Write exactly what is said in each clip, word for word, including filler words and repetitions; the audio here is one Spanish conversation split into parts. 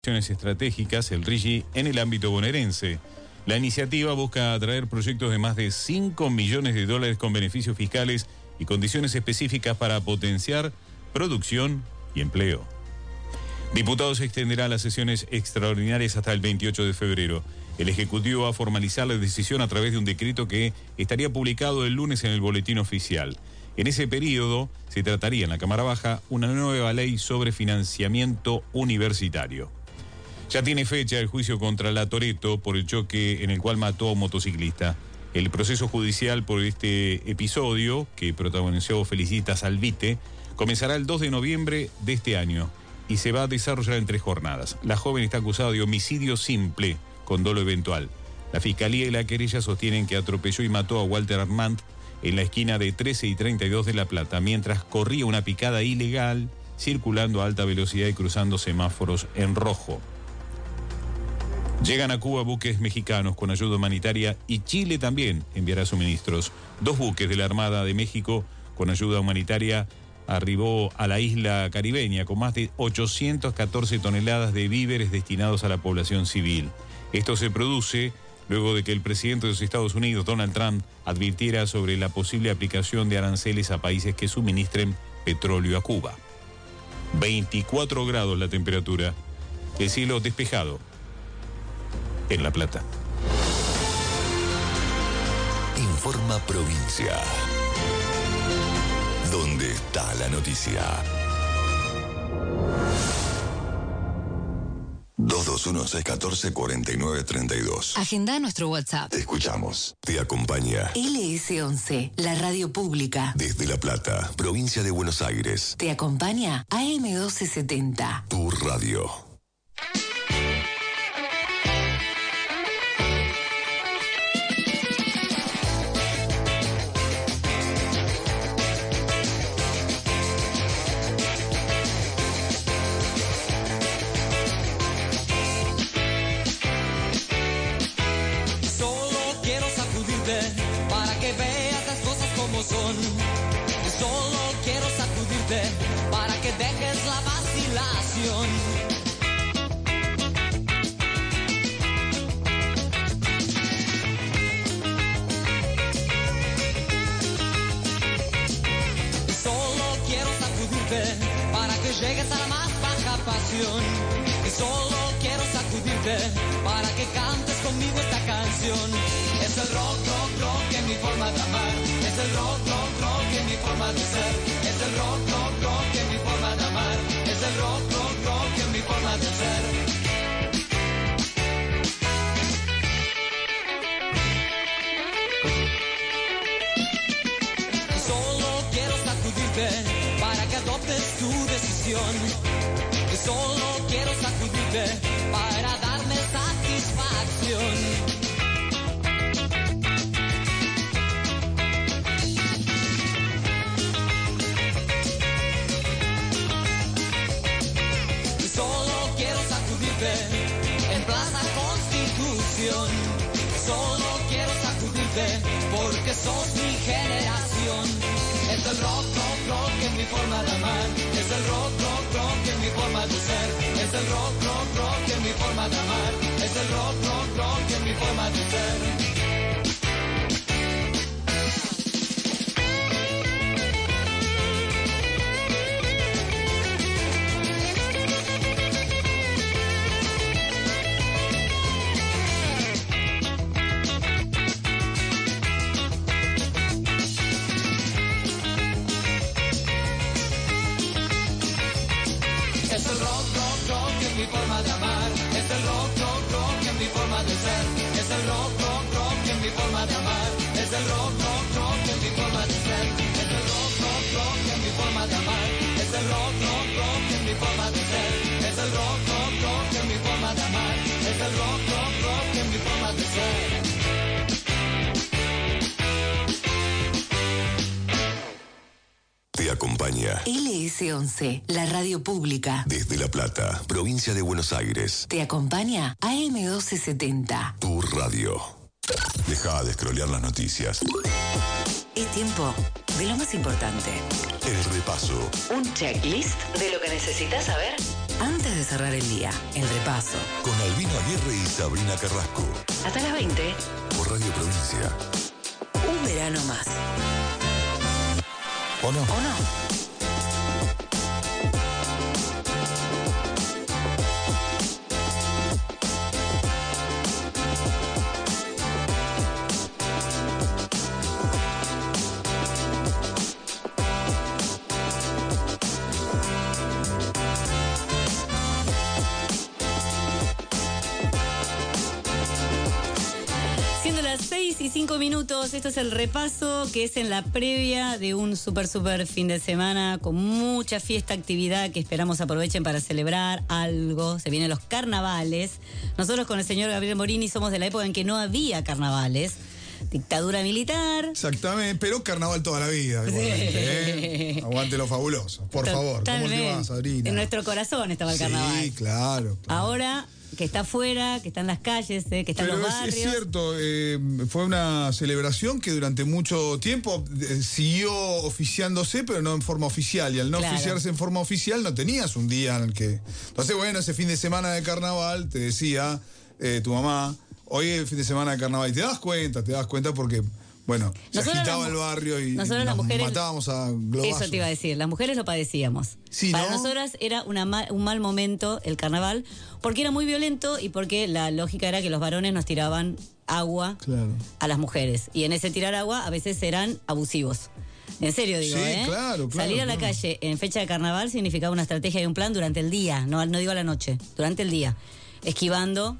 inversiones estratégicas, el R I G I, en el ámbito bonaerense. La iniciativa busca atraer proyectos de más de cinco millones de dólares con beneficios fiscales y condiciones específicas para potenciar producción y empleo. Diputados extenderá las sesiones extraordinarias hasta el veintiocho de febrero. El Ejecutivo va a formalizar la decisión a través de un decreto que estaría publicado el lunes en el Boletín Oficial. En ese periodo se trataría en la Cámara Baja una nueva ley sobre financiamiento universitario. Ya tiene fecha el juicio contra la Toretto por el choque en el cual mató a un motociclista. El proceso judicial por este episodio, que protagonizó Felicitas Alvite, comenzará el dos de noviembre de este año y se va a desarrollar en tres jornadas. La joven está acusada de homicidio simple con dolo eventual. La Fiscalía y la querella sostienen que atropelló y mató a Walter Armand en la esquina de trece y treinta y dos de La Plata, mientras corría una picada ilegal, circulando a alta velocidad y cruzando semáforos en rojo. Llegan a Cuba buques mexicanos con ayuda humanitaria y Chile también enviará suministros. Dos buques de la Armada de México con ayuda humanitaria arribó a la isla caribeña con más de ochocientas catorce toneladas de víveres destinados a la población civil. Esto se produce luego de que el presidente de los Estados Unidos, Donald Trump, advirtiera sobre la posible aplicación de aranceles a países que suministren petróleo a Cuba. veinticuatro grados la temperatura, el cielo despejado en La Plata. Informa Provincia. ¿Dónde está la noticia? dos dos uno, seis uno cuatro, cuatro nueve tres dos. Agenda nuestro WhatsApp. Te escuchamos. Te acompaña L S once, la radio pública. desde La Plata, provincia de Buenos Aires. Te acompaña A M doce setenta. Tu radio. Para que veas las cosas como son. Solo quiero sacudirte para que dejes la vacilación. Solo quiero sacudirte para que llegues a la más baja pasión. Y solo quiero sacudirte para que cantes conmigo esta canción. Es el rock, rock, rock en mi forma de amar. Es el rock, rock, rock en mi forma de ser. Es el rock, rock, rock en mi forma de amar. Es el rock, rock, rock en mi forma de ser. Solo quiero sacudirte para que adoptes tu decisión. Y solo quiero sacudirte para darme satisfacción. En Plaza Constitución, solo quiero sacudirte porque sos mi generación. Es el rock, rock, rock en mi forma de amar. Es el rock, rock, rock en mi forma de ser. Es el rock, rock, rock en mi forma de amar. Es el rock, rock, rock en mi forma de ser. Mi forma de amar, es el rock, rock, rock en mi forma de ser. Es el rock, rock, rock en mi forma de amar. Es el rock, rock, rock en mi forma de ser. Es el rock, rock, rock en mi forma de amar. Es el rock, rock, rock en mi forma de ser. Es el rock, rock, rock en mi forma de amar. Es el rock, rock, rock en mi forma de ser. Te acompaña L S once, la radio pública. desde La Plata, provincia de Buenos Aires. Te acompaña A M doce setenta. Tu radio. Deja de scrollear las noticias. Es tiempo de lo más importante. El repaso. Un checklist de lo que necesitas saber Antes de cerrar el día, el repaso. Con Albino Aguirre y Sabrina Carrasco. Hasta las veinte. Por Radio Provincia. Un verano más. ¿O no? ¿O no? seis y cinco minutos, esto es el repaso que es en la previa de un súper súper fin de semana con mucha fiesta, actividad que esperamos aprovechen para celebrar algo. Se vienen los carnavales. Nosotros con el señor Gabriel Morini somos de la época en que no había carnavales. Dictadura militar. Exactamente, pero carnaval toda la vida. Igualmente, ¿eh? Aguante lo fabuloso. Por favor, ¿cómo te va, Sabrina? En nuestro corazón estaba el sí, carnaval. Sí, claro, claro. Ahora que está afuera, que está en las calles, eh, que está pero en los es, barrios. es cierto, eh, fue una celebración que durante mucho tiempo eh, siguió oficiándose, pero no en forma oficial. Y al no Claro. oficiarse en forma oficial, no tenías un día en el que... Entonces, bueno, ese fin de semana de carnaval, te decía eh, tu mamá, hoy es el fin de semana de carnaval. Y te das cuenta, te das cuenta porque... Bueno, se Nosotros agitaba las mu- el barrio y nosotros las nos mujeres- matábamos a globazos. Eso te iba a decir, las mujeres lo padecíamos. Sí, Para ¿no? nosotras era una ma- un mal momento el carnaval, porque era muy violento y porque la lógica era que los varones nos tiraban agua Claro. a las mujeres. Y en ese tirar agua a veces eran abusivos. En serio digo, Sí, ¿eh? claro, claro, Salir a la claro. calle en fecha de carnaval significaba una estrategia y un plan durante el día, no, no digo a la noche, durante el día. Esquivando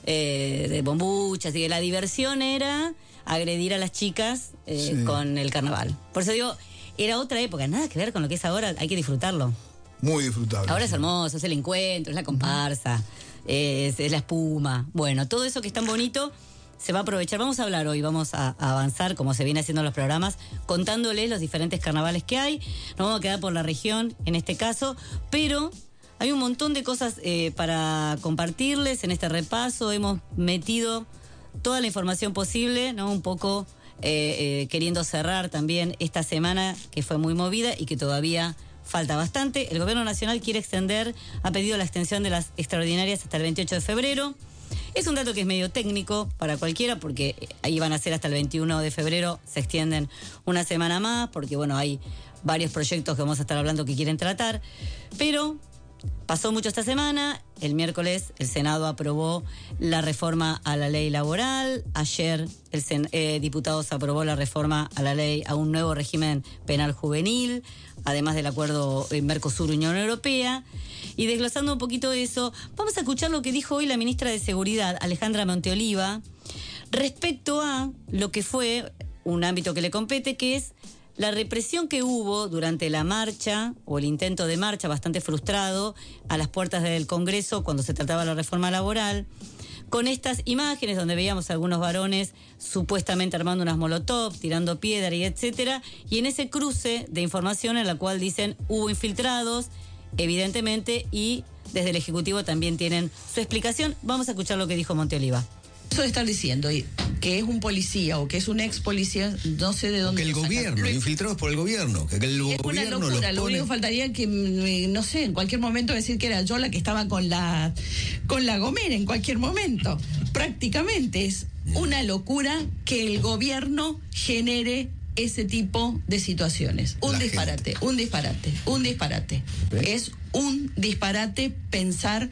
eh, de bombuchas y que la diversión era agredir a las chicas eh, Sí. con el carnaval. Por eso digo, era otra época, nada que ver con lo que es ahora, hay que disfrutarlo. Muy disfrutable. Ahora es sí. hermoso, es el encuentro, es la comparsa, es, es la espuma. Bueno, todo eso que es tan bonito se va a aprovechar. Vamos a hablar hoy, vamos a, a avanzar, como se viene haciendo en los programas, contándoles los diferentes carnavales que hay. Nos vamos a quedar por la región en este caso, pero hay un montón de cosas eh, para compartirles en este repaso. Hemos metido toda la información posible, ¿no? Un poco eh, eh, queriendo cerrar también esta semana que fue muy movida y que todavía falta bastante. El Gobierno Nacional quiere extender, ha pedido la extensión de las extraordinarias hasta el veintiocho de febrero. Es un dato que es medio técnico para cualquiera porque ahí van a ser hasta el veintiuno de febrero, se extienden una semana más porque, bueno, hay varios proyectos que vamos a estar hablando que quieren tratar, pero... Pasó mucho esta semana, el miércoles el Senado aprobó la reforma a la ley laboral, ayer el Sen- eh, diputados aprobó la reforma a la ley a un nuevo régimen penal juvenil, además del acuerdo eh, Mercosur-Unión Europea. Y desglosando un poquito eso, vamos a escuchar lo que dijo hoy la ministra de Seguridad, Alejandra Monteoliva, respecto a lo que fue un ámbito que le compete, que es la represión que hubo durante la marcha, o el intento de marcha bastante frustrado, a las puertas del Congreso cuando se trataba de la reforma laboral, con estas imágenes donde veíamos a algunos varones supuestamente armando unas molotov, tirando piedra y etcétera, y en ese cruce de información en la cual dicen hubo infiltrados, evidentemente, y desde el Ejecutivo también tienen su explicación. Vamos a escuchar lo que dijo Monteoliva. Eso de estar diciendo que es un policía o que es un ex policía, no sé de dónde. Que el lo sacan. gobierno, Lo- infiltrados por el gobierno, que el Es una gobierno los locura, lo pone... único que faltaría que, mm, no sé, en cualquier momento decir que era yo la que estaba con la con la gomera, en cualquier momento. Prácticamente es una locura que el gobierno genere ese tipo de situaciones. Un La disparate, un disparate, un disparate. ¿Eh? Es un disparate pensar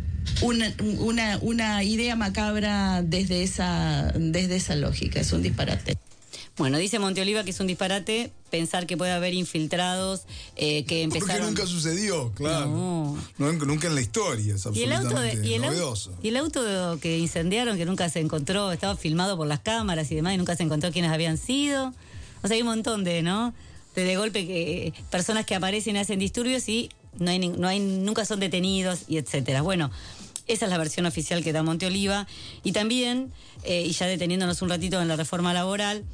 una, una, una idea macabra desde esa, desde esa lógica, es un disparate. Bueno, dice Monteoliva que es un disparate pensar que puede haber infiltrados eh, que Porque empezaron... nunca sucedió, claro. No. No, nunca en la historia, es Y el auto absolutamente de- y el au- novedoso. y el auto que incendiaron, que nunca se encontró, estaba filmado por las cámaras y demás, y nunca se encontró quiénes habían sido. O sea, hay un montón de, ¿no? De, de golpe que personas que aparecen y hacen disturbios y no hay, ni- no hay, nunca son detenidos y etcétera. Bueno, esa es la versión oficial que da Monteoliva. Y también, eh, y ya deteniéndonos un ratito en la reforma laboral,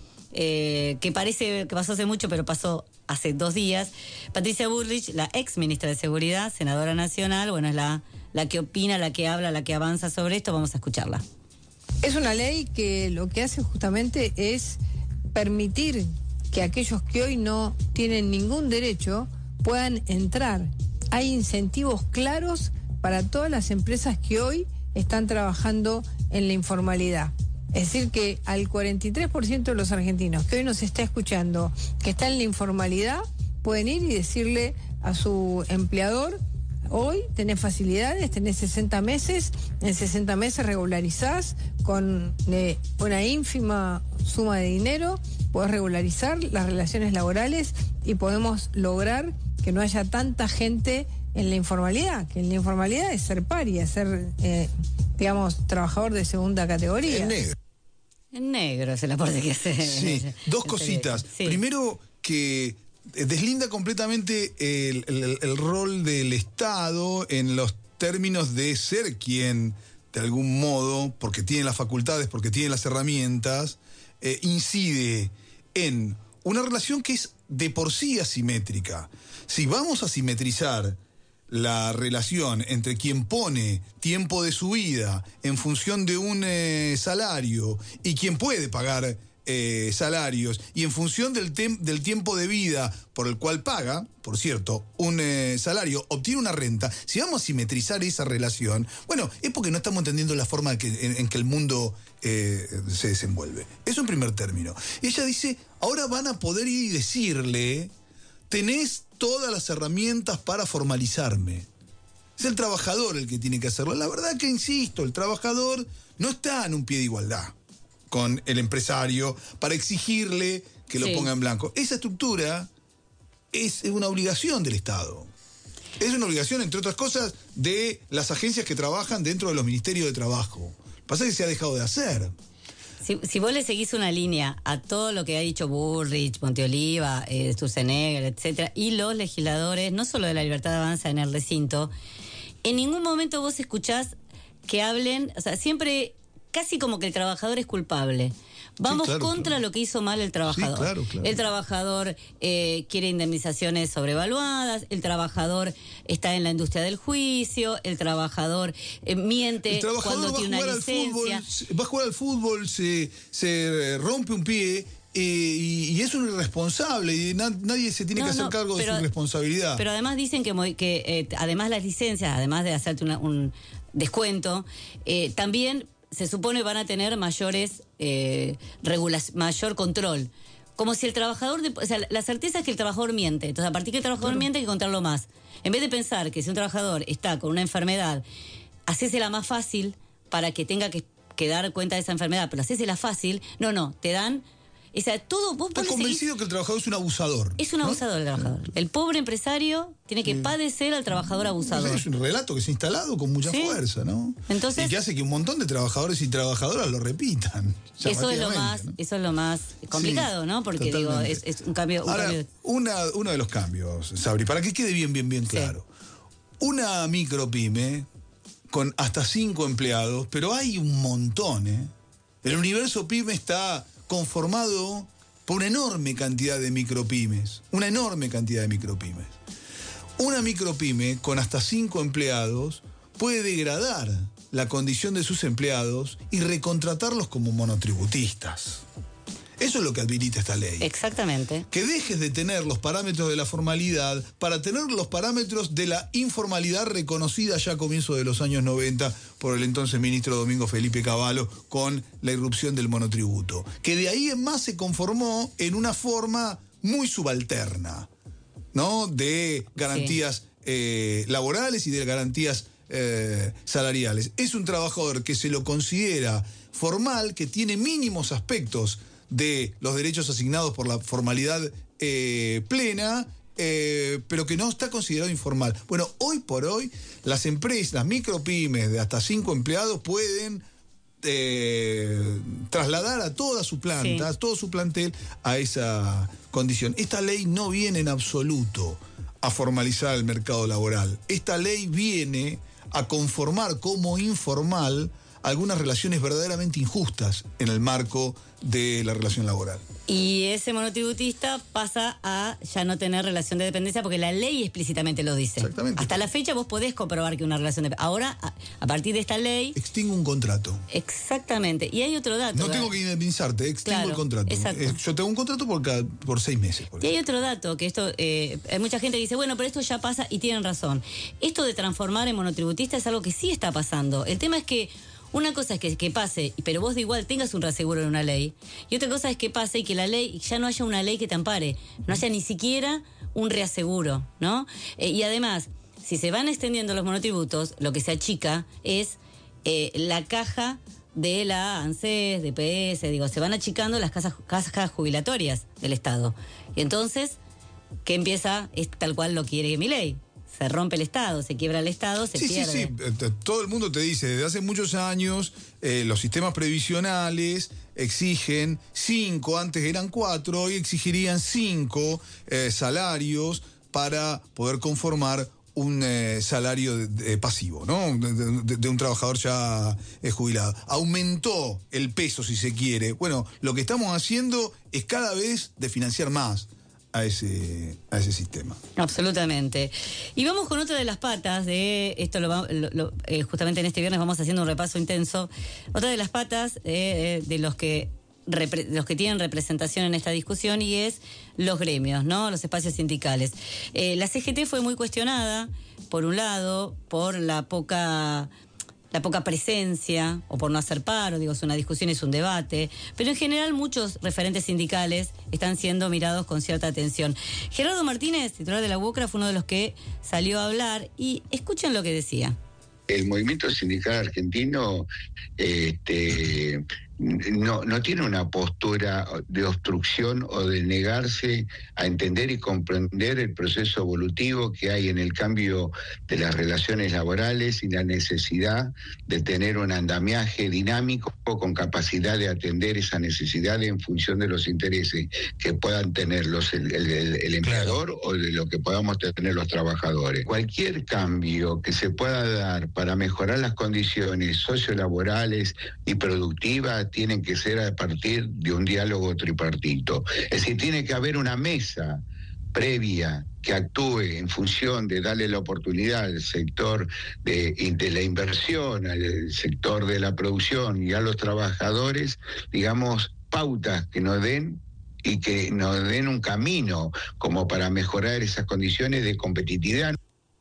eh, que parece que pasó hace mucho, pero pasó hace dos días, Patricia Bullrich, la ex ministra de Seguridad, senadora nacional, bueno, es la, la que opina, la que habla, la que avanza sobre esto. Vamos a escucharla. Es una ley que lo que hace justamente es permitir que aquellos que hoy no tienen ningún derecho puedan entrar. Hay incentivos claros para todas las empresas que hoy están trabajando en la informalidad. Es decir, que al cuarenta y tres por ciento de los argentinos que hoy nos está escuchando, que está en la informalidad, pueden ir y decirle a su empleador: hoy tenés facilidades, tenés sesenta meses, en sesenta meses regularizás con eh, una ínfima suma de dinero, podés regularizar las relaciones laborales y podemos lograr que no haya tanta gente en la informalidad, que en la informalidad es ser paria, ser, eh, digamos, trabajador de segunda categoría. En negro. En negro es el aporte que hace. Sí, dos cositas. Sí. Primero, que deslinda completamente el, el, el rol del Estado en los términos de ser quien, de algún modo, porque tiene las facultades, porque tiene las herramientas, eh, incide en una relación que es de por sí asimétrica. Si vamos a simetrizar la relación entre quien pone tiempo de su vida en función de un eh, salario y quien puede pagar eh, salarios y en función del, tem- del tiempo de vida por el cual paga, por cierto, un eh, salario, obtiene una renta, si vamos a simetrizar esa relación, bueno, es porque no estamos entendiendo la forma que, en, en que el mundo eh, se desenvuelve. Eso en primer término. Ella dice, ahora van a poder ir y decirle: tenés todas las herramientas para formalizarme. Es el trabajador el que tiene que hacerlo. La verdad que, insisto, el trabajador no está en un pie de igualdad con el empresario para exigirle que lo Sí. ponga en blanco. Esa estructura es una obligación del Estado. Es una obligación, entre otras cosas, de las agencias que trabajan dentro de los ministerios de trabajo. Lo que pasa es que se ha dejado de hacer. Si, si vos le seguís una línea a todo lo que ha dicho Bullrich, Monteoliva, eh, Sturzenegger, etcétera, y los legisladores, no solo de la Libertad Avanza en el recinto, en ningún momento vos escuchás que hablen, o sea, siempre casi como que el trabajador es culpable. Vamos Sí, claro, contra claro. lo que hizo mal el trabajador. Sí, claro, claro. El trabajador eh, quiere indemnizaciones sobrevaluadas, el trabajador está en la industria del juicio, el trabajador eh, miente El trabajador cuando va a tiene jugar una al fútbol, licencia. se- va a jugar al fútbol, se, se rompe un pie eh, y, y es un irresponsable y na- nadie se tiene No, que hacer no, cargo pero- de su responsabilidad. Pero además dicen que, mo- que eh, además las licencias, además de hacerte una- un descuento, eh, también se supone van a tener mayores eh, regula- mayor control. Como si el trabajador, de- o sea, la certeza es que el trabajador miente. Entonces, a partir que el trabajador miente, hay que contarlo más. En vez de pensar que si un trabajador está con una enfermedad, hacésela más fácil para que tenga que, que dar cuenta de esa enfermedad, pero hacésela fácil, no, no, te dan. O sea, todo. Vos Está vos le seguís- convencido que el trabajador es un abusador. es un ¿no? abusador el trabajador. El pobre empresario tiene que padecer al trabajador abusador. Es un relato que se ha instalado con mucha Sí. fuerza, ¿no? Entonces- y que hace que un montón de trabajadores y trabajadoras lo repitan. Eso es lo llamativamente, más, ¿no? eso es lo más complicado, Sí, ¿no? Porque digo, totalmente. es, es un cambio, un Ahora, cambio. una, uno de los cambios, Sabri, para que quede bien, bien, bien claro. Una micropyme con hasta cinco empleados, pero hay un montón, ¿eh? El universo pyme está conformado por una enorme cantidad de micropymes, una enorme cantidad de micropymes. Una micropyme con hasta cinco empleados puede degradar la condición de sus empleados y recontratarlos como monotributistas. Eso es lo que habilita esta ley. Exactamente. Que dejes de tener los parámetros de la formalidad para tener los parámetros de la informalidad reconocida ya a comienzos de los años noventa por el entonces ministro Domingo Felipe Cavallo con la irrupción del monotributo. Que de ahí en más se conformó en una forma muy subalterna, ¿no? De garantías eh, laborales y de garantías eh, salariales. Es un trabajador que se lo considera formal, que tiene mínimos aspectos de los derechos asignados por la formalidad eh, plena, eh, pero que no está considerado informal. Bueno, hoy por hoy, las empresas, las micropymes de hasta cinco empleados pueden eh, trasladar a toda su planta, Sí. a todo su plantel, a esa condición. Esta ley no viene en absoluto a formalizar el mercado laboral. Esta ley viene a conformar como informal algunas relaciones verdaderamente injustas en el marco de la relación laboral. Y ese monotributista pasa a ya no tener relación de dependencia porque la ley explícitamente lo dice. Exactamente. Hasta la fecha vos podés comprobar que una relación de... Ahora, a, a partir de esta ley... Extingo un contrato. Exactamente. Y hay otro dato. No ¿verdad? tengo que indemnizarte, extingo Claro, el contrato. exacto. Eh, Yo tengo un contrato por, cada, por seis meses. Por Y hay otro dato, que esto, eh, hay mucha gente que dice, bueno, pero esto ya pasa y tienen razón. Esto de transformar en monotributista es algo que sí está pasando. El tema es que una cosa es que, que pase, pero vos de igual tengas un reaseguro en una ley, y otra cosa es que pase y que la ley, ya no haya una ley que te ampare, no haya ni siquiera un reaseguro, ¿no? Eh, y además, si se van extendiendo los monotributos, lo que se achica es eh, la caja de la ANSES, de P S, digo, se van achicando las casas, cajas jubilatorias del Estado. Y entonces, ¿qué empieza? Es tal cual lo quiere Milei. Se rompe el Estado, se quiebra el Estado, se sí, pierde. Sí, sí, todo el mundo te dice, desde hace muchos años, eh, los sistemas previsionales exigen cinco, antes eran cuatro, hoy exigirían cinco eh, salarios para poder conformar un eh, salario de, de pasivo, ¿no? De, de, de un trabajador ya eh, jubilado. Aumentó el peso, si se quiere. Bueno, lo que estamos haciendo es cada vez de financiar más a ese, a ese sistema. Absolutamente. Y vamos con otra de las patas de esto, lo, lo, lo, eh, justamente en este viernes vamos haciendo un repaso intenso. Otra de las patas eh, de los que repre, los que tienen representación en esta discusión, y es los gremios, ¿no? Los espacios sindicales. Eh, la C G T fue muy cuestionada, por un lado, por la poca la poca presencia, o por no hacer paro, digo, es una discusión, es un debate, pero en general muchos referentes sindicales están siendo mirados con cierta atención. Gerardo Martínez, titular de la UOCRA, fue uno de los que salió a hablar, y escuchen lo que decía. El movimiento sindical argentino este, no, no tiene una postura de obstrucción o de negarse a entender y comprender el proceso evolutivo que hay en el cambio de las relaciones laborales y la necesidad de tener un andamiaje dinámico con capacidad de atender esa necesidad en función de los intereses que puedan tener los, el, el, el empleador o de lo que podamos tener los trabajadores. Cualquier cambio que se pueda dar para mejorar las condiciones sociolaborales y productivas tienen que ser a partir de un diálogo tripartito. Es decir, tiene que haber una mesa previa que actúe en función de darle la oportunidad al sector de, de la inversión, al sector de la producción y a los trabajadores, digamos, pautas que nos den y que nos den un camino como para mejorar esas condiciones de competitividad.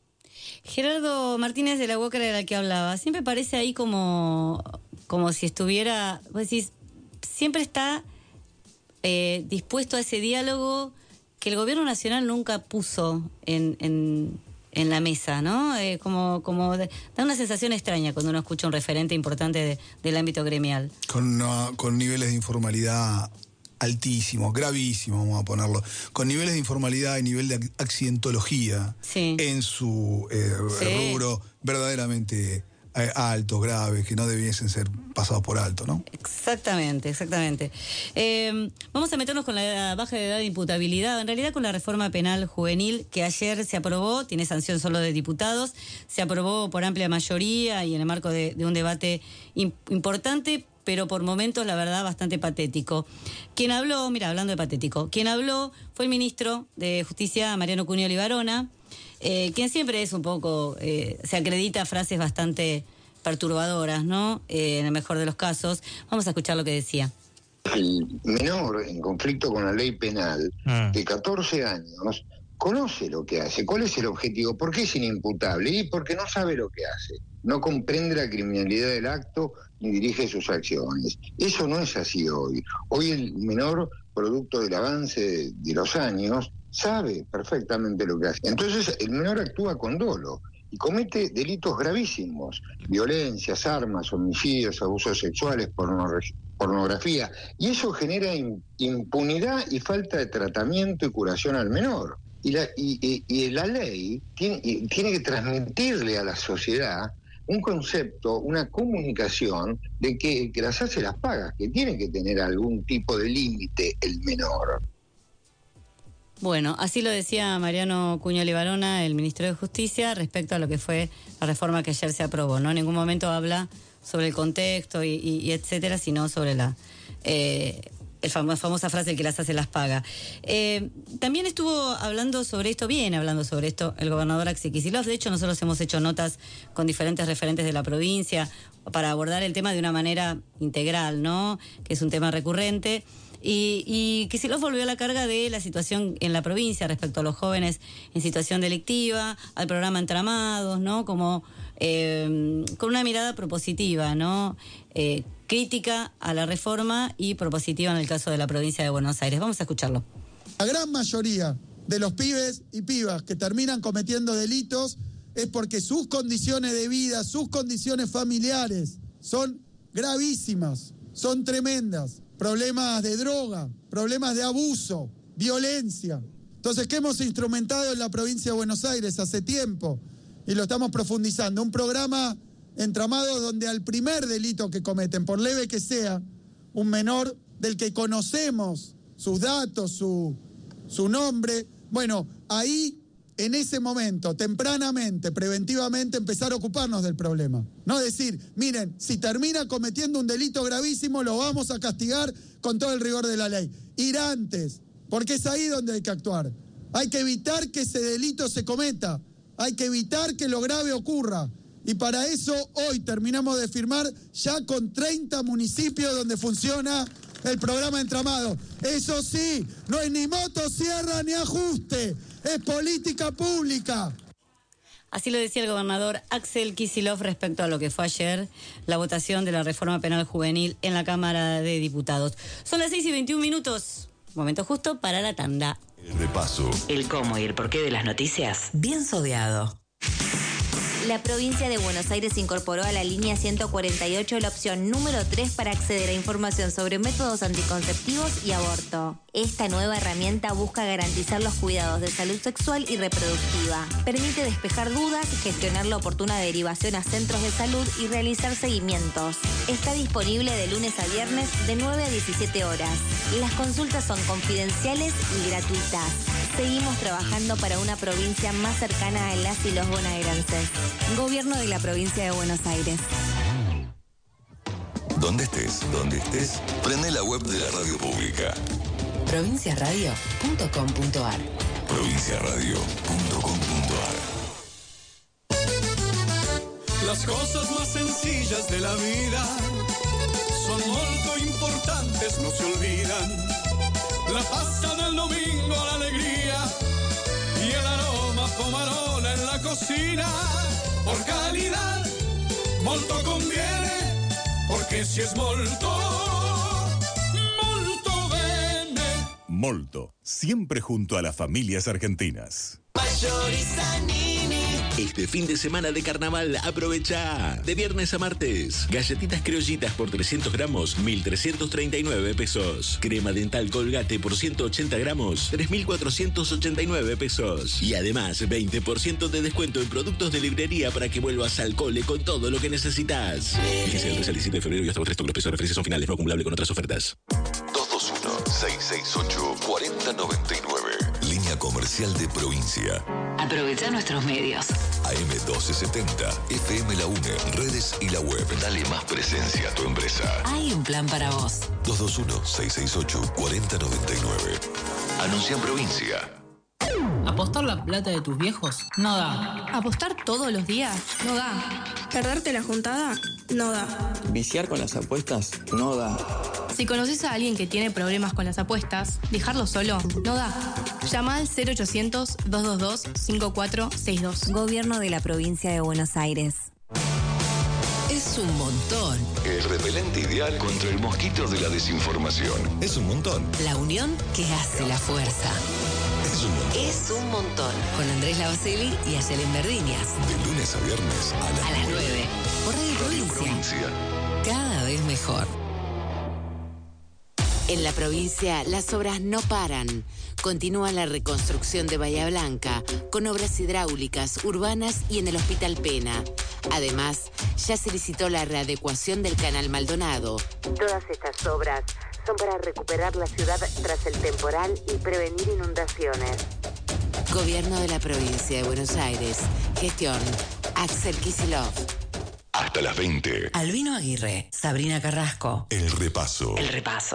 Gerardo Martínez de la UOCRA era el que hablaba. Siempre parece ahí como, como si estuviera, vos decís, siempre está eh, dispuesto a ese diálogo que el gobierno nacional nunca puso en, en, en la mesa, ¿no? Eh, como como de, da una sensación extraña cuando uno escucha un referente importante de, del ámbito gremial. Con, una, con niveles de informalidad altísimos, gravísimos, vamos a ponerlo, con niveles de informalidad y nivel de accidentología sí. en su eh, sí. rubro verdaderamente eh, altos, graves, que no debiesen ser pasados por alto, ¿no? Exactamente, exactamente. Eh, vamos a meternos con la baja de edad de imputabilidad, en realidad con la reforma penal juvenil que ayer se aprobó, tiene sanción solo de diputados, se aprobó por amplia mayoría y en el marco de, de un debate imp- importante, pero por momentos, la verdad, bastante patético. Quien habló, mira, hablando de patético, quien habló fue el ministro de Justicia, Mariano Cunioli Varona, eh, quien siempre es un poco, eh, se acredita frases bastante perturbadoras, ¿no? Eh, en el mejor de los casos. Vamos a escuchar lo que decía. El menor en conflicto con la ley penal ah. de catorce años conoce lo que hace. ¿Cuál es el objetivo? ¿Por qué es inimputable? Y porque no sabe lo que hace. No comprende la criminalidad del acto ni dirige sus acciones. Eso no es así hoy. Hoy el menor, producto del avance de, de los años, sabe perfectamente lo que hace. Entonces el menor actúa con dolo y comete delitos gravísimos, violencias, armas, homicidios, abusos sexuales, pornografía, pornografía. Y eso genera impunidad y falta de tratamiento y curación al menor. Y la, y, y, y la ley tiene, y tiene que transmitirle a la sociedad un concepto, una comunicación de que, que las hace las pagas, que tiene que tener algún tipo de límite el menor. Bueno, así lo decía Mariano Cunioli Varona, el ministro de Justicia, respecto a lo que fue la reforma que ayer se aprobó, ¿no? En ningún momento habla sobre el contexto y, y, y etcétera, sino sobre la eh, el fam- famosa frase, el que las hace las paga. Eh, también estuvo hablando sobre esto, viene hablando sobre esto, el gobernador Axel Kicillof. De hecho, nosotros hemos hecho notas con diferentes referentes de la provincia para abordar el tema de una manera integral, ¿no? Que es un tema recurrente. Y, y Kicillof volvió a la carga de la situación en la provincia respecto a los jóvenes en situación delictiva, al programa Entramados, ¿no? Como eh, con una mirada propositiva, ¿no? Eh, crítica a la reforma y propositiva en el caso de la provincia de Buenos Aires. Vamos a escucharlo. La gran mayoría de los pibes y pibas que terminan cometiendo delitos es porque sus condiciones de vida, sus condiciones familiares son gravísimas, son tremendas. Problemas de droga, problemas de abuso, violencia. Entonces, ¿qué hemos instrumentado en la provincia de Buenos Aires hace tiempo? Y lo estamos profundizando. Un programa entramado donde al primer delito que cometen, por leve que sea, un menor del que conocemos sus datos, su, su nombre, bueno, ahí, en ese momento, tempranamente, preventivamente, empezar a ocuparnos del problema. No decir, miren, si termina cometiendo un delito gravísimo, lo vamos a castigar con todo el rigor de la ley. Ir antes, porque es ahí donde hay que actuar. Hay que evitar que ese delito se cometa. Hay que evitar que lo grave ocurra. Y para eso hoy terminamos de firmar ya con treinta municipios donde funciona el programa Entramado. Eso sí, no es ni motosierra ni ajuste, es política pública. Así lo decía el gobernador Axel Kicillof respecto a lo que fue ayer la votación de la reforma penal juvenil en la Cámara de Diputados. Son las seis y veintiún minutos, momento justo para la tanda. El repaso. El cómo y el porqué de las noticias, bien sodeado. La provincia de Buenos Aires incorporó a la línea ciento cuarenta y ocho la opción número tres para acceder a información sobre métodos anticonceptivos y aborto. Esta nueva herramienta busca garantizar los cuidados de salud sexual y reproductiva. Permite despejar dudas, gestionar la oportuna derivación a centros de salud y realizar seguimientos. Está disponible de lunes a viernes de nueve a diecisiete horas. Las consultas son confidenciales y gratuitas. Seguimos trabajando para una provincia más cercana a las y los bonaerenses. Gobierno de la provincia de Buenos Aires. Donde estés, donde estés, prende la web de la radio pública. provincia radio punto com punto ar. provincia radio punto com punto ar. Las cosas más sencillas de la vida son molto importantes, no se olvidan. La pasta del domingo, la alegría y el aroma pomarola en la cocina. Por calidad, molto conviene, porque si es molto, molto bene. Molto, siempre junto a las familias argentinas. Este fin de semana de carnaval, aprovecha. De viernes a martes, galletitas criollitas por trescientos gramos, mil trescientos treinta y nueve pesos. Crema dental Colgate por ciento ochenta gramos, tres mil cuatrocientos ochenta y nueve pesos. Y además, veinte por ciento de descuento en productos de librería para que vuelvas al cole con todo lo que necesitas. Fíjese el tres al diecisiete de febrero y hasta tres los precios de referencia son finales, no acumulable con otras ofertas. dos dos uno, seis seis ocho, cuatro cero nueve nueve. Línea comercial de provincia. Aprovecha nuestros medios. A M doce setenta, F M La UNE, redes y la web. Dale más presencia a tu empresa. Hay un plan para vos. dos dos uno, seis seis ocho, cuatro cero nueve nueve. Anuncia en provincia. ¿Apostar la plata de tus viejos? No da. ¿Apostar todos los días? No da. ¿Perderte la juntada? No da. ¿Viciar con las apuestas? No da. Si conoces a alguien que tiene problemas con las apuestas, dejarlo solo no da. Llama al cero ochocientos, dos dos dos, cinco cuatro seis dos. Gobierno de la provincia de Buenos Aires. Es un montón. El repelente ideal contra el mosquito de la desinformación. Es un montón. La unión que hace la fuerza. Es un montón. Es un montón. Con Andrés Lavaceli y Ayelen Verdiñas. De lunes a viernes a las, a las nueve. Por Radio Provincia. Provincia. Cada vez mejor. En la provincia, las obras no paran. Continúa la reconstrucción de Bahía Blanca, con obras hidráulicas, urbanas y en el Hospital Pena. Además, ya se licitó la readecuación del Canal Maldonado. Todas estas obras son para recuperar la ciudad tras el temporal y prevenir inundaciones. Gobierno de la provincia de Buenos Aires. Gestión Axel Kicillof. Hasta las veinte. Albino Aguirre, Sabrina Carrasco. El repaso. El repaso.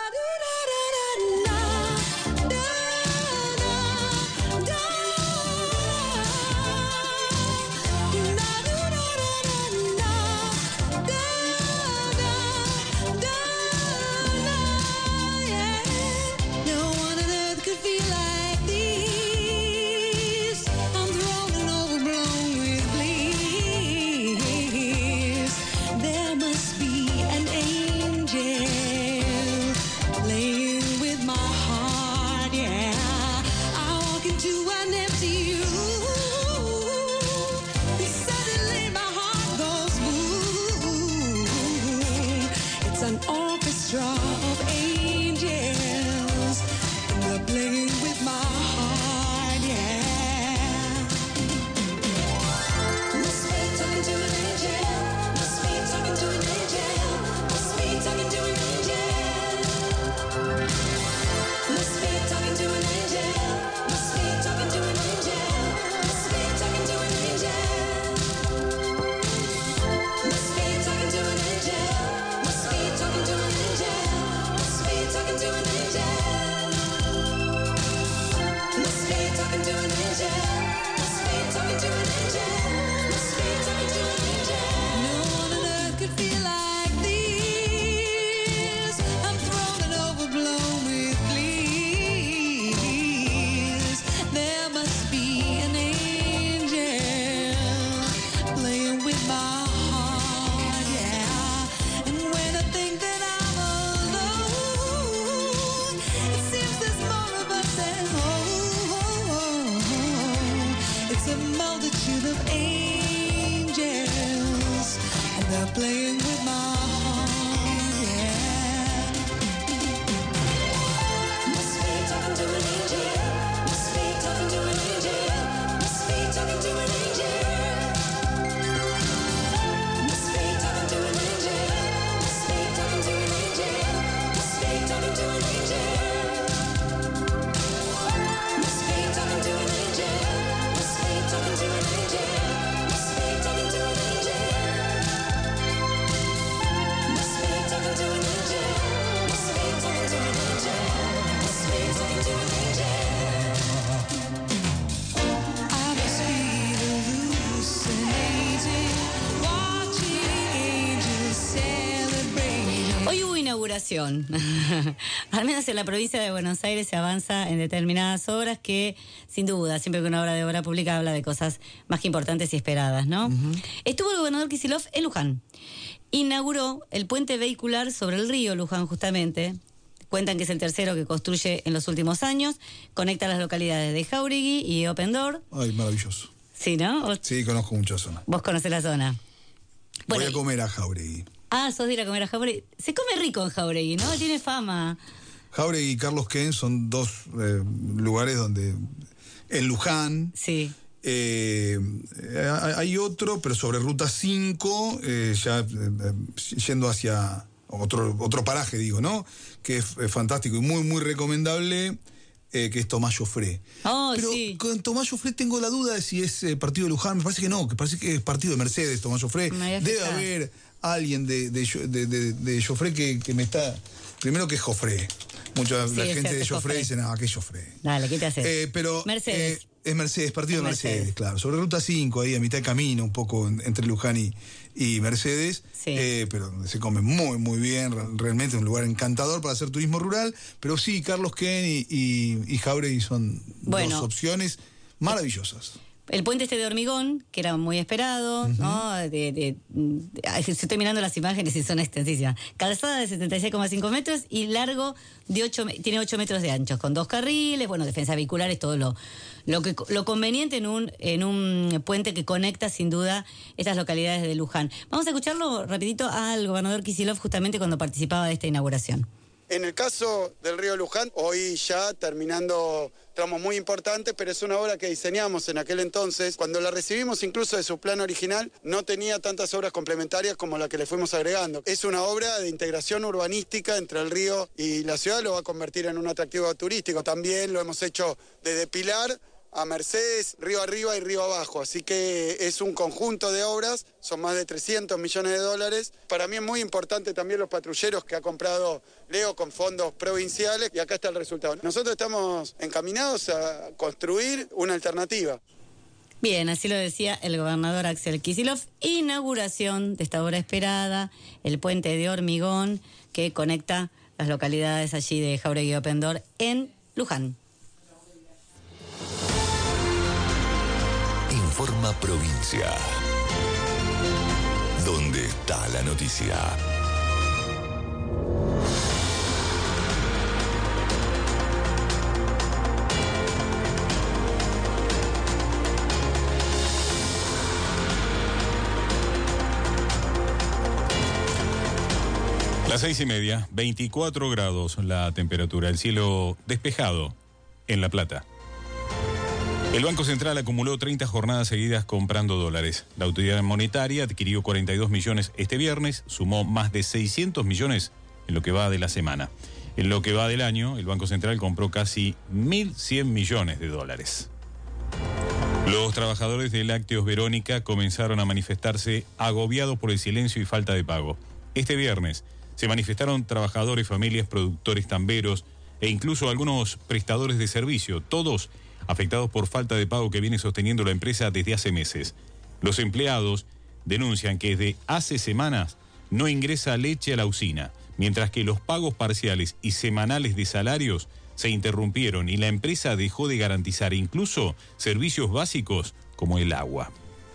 Al menos en la provincia de Buenos Aires se avanza en determinadas obras que, sin duda, siempre que una obra de obra pública habla de cosas más que importantes y esperadas, ¿no? Uh-huh. Estuvo el gobernador Kicillof en Luján. Inauguró el puente vehicular sobre el río Luján, justamente. Cuentan que es el tercero que construye en los últimos años. Conecta las localidades de Jáuregui y Open-Door. Ay, maravilloso. Sí, ¿no? ¿Vos? Sí, conozco mucho la zona. Vos conocés la zona. Bueno, voy a comer a Jáuregui. Ah, sos de ir a comer a Jáuregui. Se come rico en Jáuregui, ¿no? Tiene fama. Jáuregui y Carlos Ken son dos eh, lugares donde... En Luján. Sí. Eh, hay otro, pero sobre Ruta cinco, eh, ya eh, yendo hacia otro, otro paraje, digo, ¿no? Que es, es fantástico y muy, muy recomendable, eh, que es Tomás Joffre. Oh, pero sí. Con Tomás Joffre tengo la duda de si es eh, partido de Luján. Me parece que no, que parece que es partido de Mercedes, Tomás Joffre. Debe haber alguien de, de, de, de, de Joffre que, que me está... Primero que es Joffre. Mucha Sí, la es gente cierto, de Joffre Joffre. dice, no, ¿qué es Joffre? Dale, ¿qué te haces? Eh, pero, Mercedes. Eh, es Mercedes, partido Es de Mercedes, Mercedes. claro. Sobre Ruta cinco, ahí a mitad de camino, un poco en- entre Luján y, y Mercedes. Sí. Eh, pero donde se come muy, muy bien. re- Realmente un lugar encantador para hacer turismo rural. Pero sí, Carlos Ken y, y, y Jáuregui son Bueno. dos opciones maravillosas. El puente este de hormigón, que era muy esperado, ¿no? De, de- de- ay, estoy terminando las imágenes y son extensísimas. Calzada de setenta y seis coma cinco metros y largo de ocho, me- tiene ocho metros de ancho, con dos carriles, bueno, defensa vehicular, es todo lo, lo, que, lo conveniente en un, en un puente que conecta sin duda estas localidades de Luján. Vamos a escucharlo rapidito al gobernador Kicillof justamente cuando participaba de esta inauguración. En el caso del río Luján, hoy ya terminando tramos muy importantes, pero es una obra que diseñamos en aquel entonces. Cuando la recibimos incluso de su plan original, no tenía tantas obras complementarias como la que le fuimos agregando. Es una obra de integración urbanística entre el río y la ciudad, lo va a convertir en un atractivo turístico. También lo hemos hecho de depilar a Mercedes, río arriba y río abajo. Así que es un conjunto de obras, son más de trescientos millones de dólares. Para mí es muy importante también los patrulleros que ha comprado Leo con fondos provinciales y acá está el resultado. Nosotros estamos encaminados a construir una alternativa. Bien, así lo decía el gobernador Axel Kicillof. Inauguración de esta obra esperada, el puente de hormigón que conecta las localidades allí de Jauregui y Opendor en Luján. Informa Provincia. ¿Dónde está la noticia? Las seis y media, veinticuatro grados la temperatura, el cielo despejado en La Plata. El Banco Central acumuló treinta jornadas seguidas comprando dólares. La autoridad monetaria adquirió cuarenta y dos millones este viernes, sumó más de seiscientos millones en lo que va de la semana. En lo que va del año, el Banco Central compró casi mil cien millones de dólares. Los trabajadores de Lácteos Verónica comenzaron a manifestarse agobiados por el silencio y falta de pago. Este viernes se manifestaron trabajadores, familias, productores tamberos e incluso algunos prestadores de servicio, todos afectados por falta de pago que viene sosteniendo la empresa desde hace meses. Los empleados denuncian que desde hace semanas no ingresa leche a la usina, mientras que los pagos parciales y semanales de salarios se interrumpieron y la empresa dejó de garantizar incluso servicios básicos como el agua.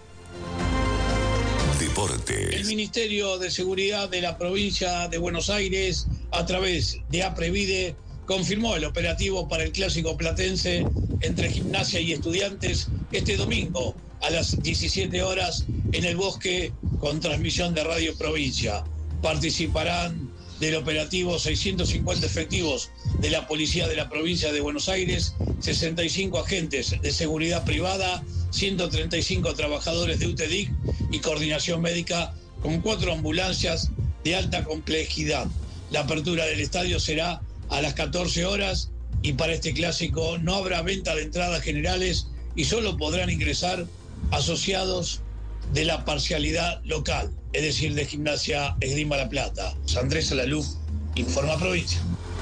Deportes. El Ministerio de Seguridad de la provincia de Buenos Aires, a través de APREVIDE, confirmó el operativo para el clásico platense entre Gimnasia y Estudiantes este domingo a las diecisiete horas en el Bosque con transmisión de Radio Provincia. Participarán del operativo seiscientos cincuenta efectivos de la Policía de la Provincia de Buenos Aires, sesenta y cinco agentes de seguridad privada, ciento treinta y cinco trabajadores de U T E D I C y coordinación médica con cuatro ambulancias de alta complejidad. La apertura del estadio será a las catorce horas y para este clásico no habrá venta de entradas generales y solo podrán ingresar asociados de la parcialidad local, es decir, de Gimnasia Esgrima La Plata. Andrés Alaluz, Informa Provincia.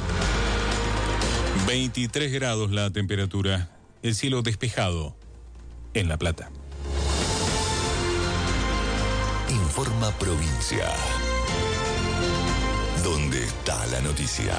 veintitrés grados la temperatura, el cielo despejado en La Plata. Informa Provincia. ¿Dónde está la noticia?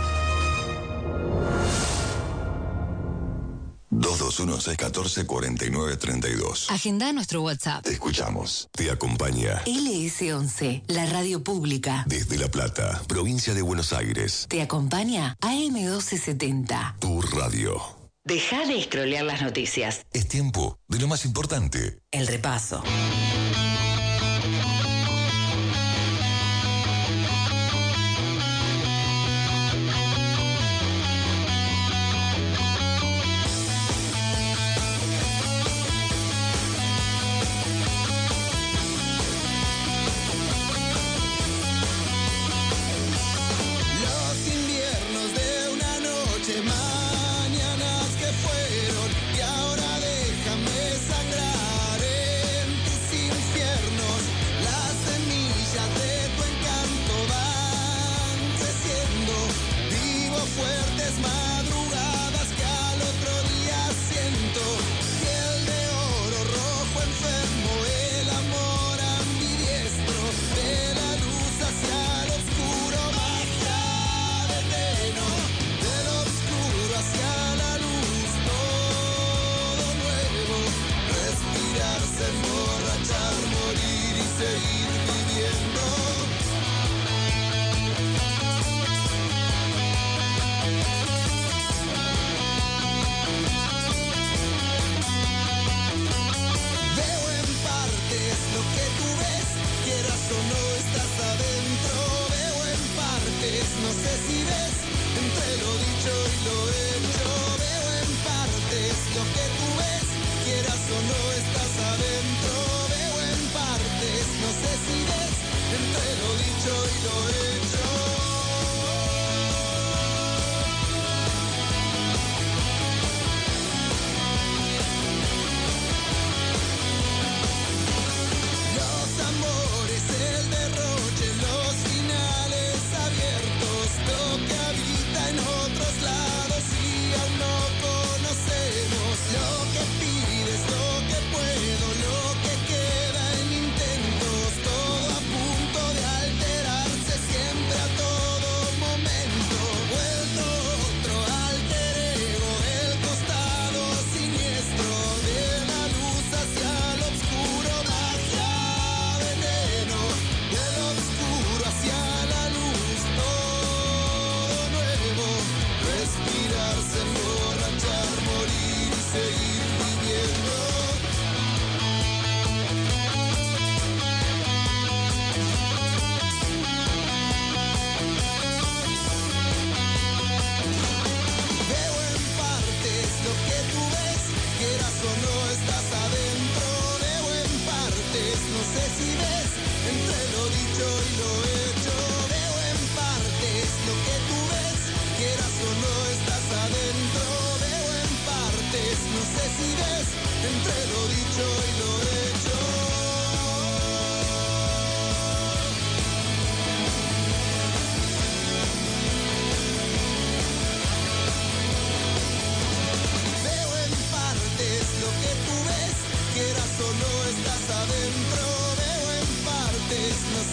dos dos uno, seis uno cuatro, cuatro nueve tres dos. Agenda nuestro WhatsApp. Te escuchamos. Te acompaña L S once, la radio pública. desde La Plata, provincia de Buenos Aires. Te acompaña A M doce setenta. Tu radio. Deja de scrollear las noticias. Es tiempo de lo más importante. El repaso.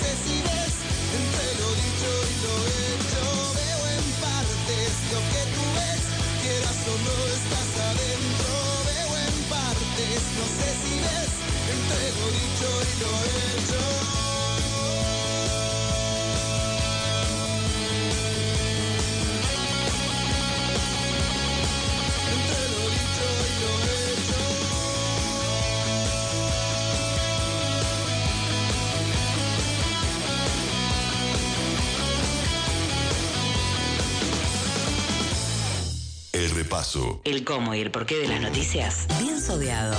sé si ves entre lo dicho y lo hecho. Veo en partes lo que tú ves, quieras o no estás adentro. Veo en partes, no sé si ves entre lo dicho y lo hecho. El repaso. El cómo y el porqué de las noticias. Bien sodeado.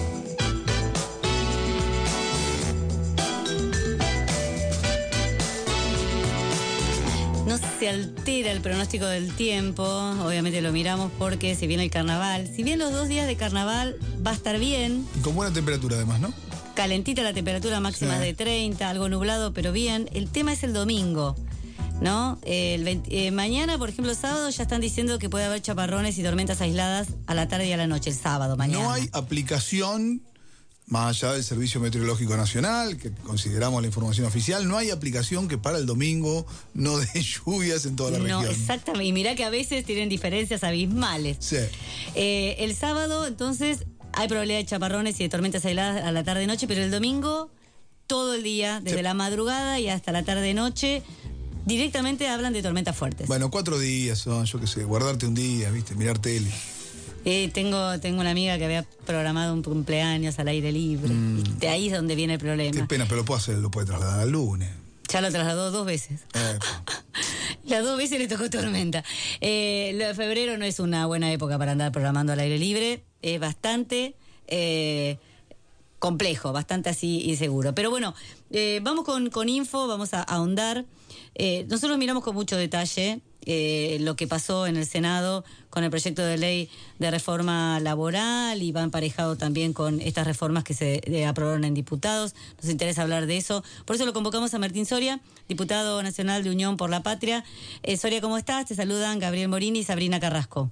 No se altera el pronóstico del tiempo, obviamente lo miramos porque se viene el carnaval. Si bien los dos días de carnaval va a estar bien. Y con buena temperatura además, ¿no? Calentita la temperatura máxima, sí, de treinta, algo nublado, pero bien. El tema es el domingo, ¿no? El veinte, eh, mañana, por ejemplo, sábado, ya están diciendo que puede haber chaparrones y tormentas aisladas a la tarde y a la noche, el sábado, mañana. No hay aplicación, más allá del Servicio Meteorológico Nacional, que consideramos la información oficial, no hay aplicación que para el domingo no dé lluvias en toda la no, región. Exactamente, y mirá que a veces tienen diferencias abismales. Sí. Eh, el sábado, entonces, hay probabilidad de chaparrones y de tormentas aisladas a la tarde y noche, pero el domingo, todo el día, desde sí. la madrugada y hasta la tarde-noche, directamente hablan de tormentas fuertes. Bueno, cuatro días son, yo qué sé, guardarte un día, ¿viste? Mirar tele. Eh, tengo, tengo una amiga que había programado un cumpleaños al aire libre. Mm. Y de ahí es donde viene el problema. Qué pena, pero lo puede hacer, lo puede trasladar al lunes. Ya lo trasladó dos veces. Eh. Las dos veces le tocó tormenta. Eh, lo de febrero no es una buena época para andar programando al aire libre. Es bastante eh, complejo, bastante así inseguro. Pero bueno, eh, vamos con, con info, vamos a, a ahondar. Eh, nosotros miramos con mucho detalle eh, lo que pasó en el Senado con el proyecto de ley de reforma laboral y va emparejado también con estas reformas que se eh, aprobaron en diputados. Nos interesa hablar de eso. Por eso lo convocamos a Martín Soria, diputado nacional de Unión por la Patria. Eh, Soria, ¿cómo estás? Te saludan Gabriel Morini y Sabrina Carrasco.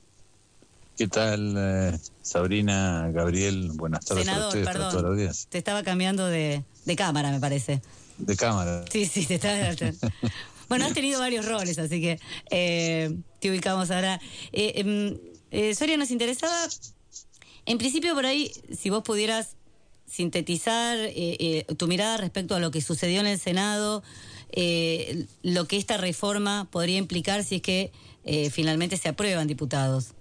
¿Qué tal, eh, Sabrina, Gabriel? Buenas tardes. Senador, a ustedes, perdón, a todos los días. Te estaba cambiando de, de cámara, me parece. De cámara. Sí, sí, te estaba... Bueno, has tenido varios roles, así que eh, te ubicamos ahora. Eh, eh, Soria, nos interesaba, en principio por ahí, si vos pudieras sintetizar eh, eh, tu mirada respecto a lo que sucedió en el Senado, eh, lo que esta reforma podría implicar si es que eh, finalmente se aprueban diputados.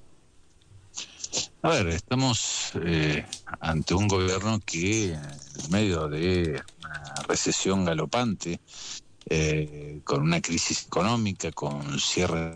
A ver, estamos eh, ante un gobierno que en medio de una recesión galopante, eh, con una crisis económica, con cierre...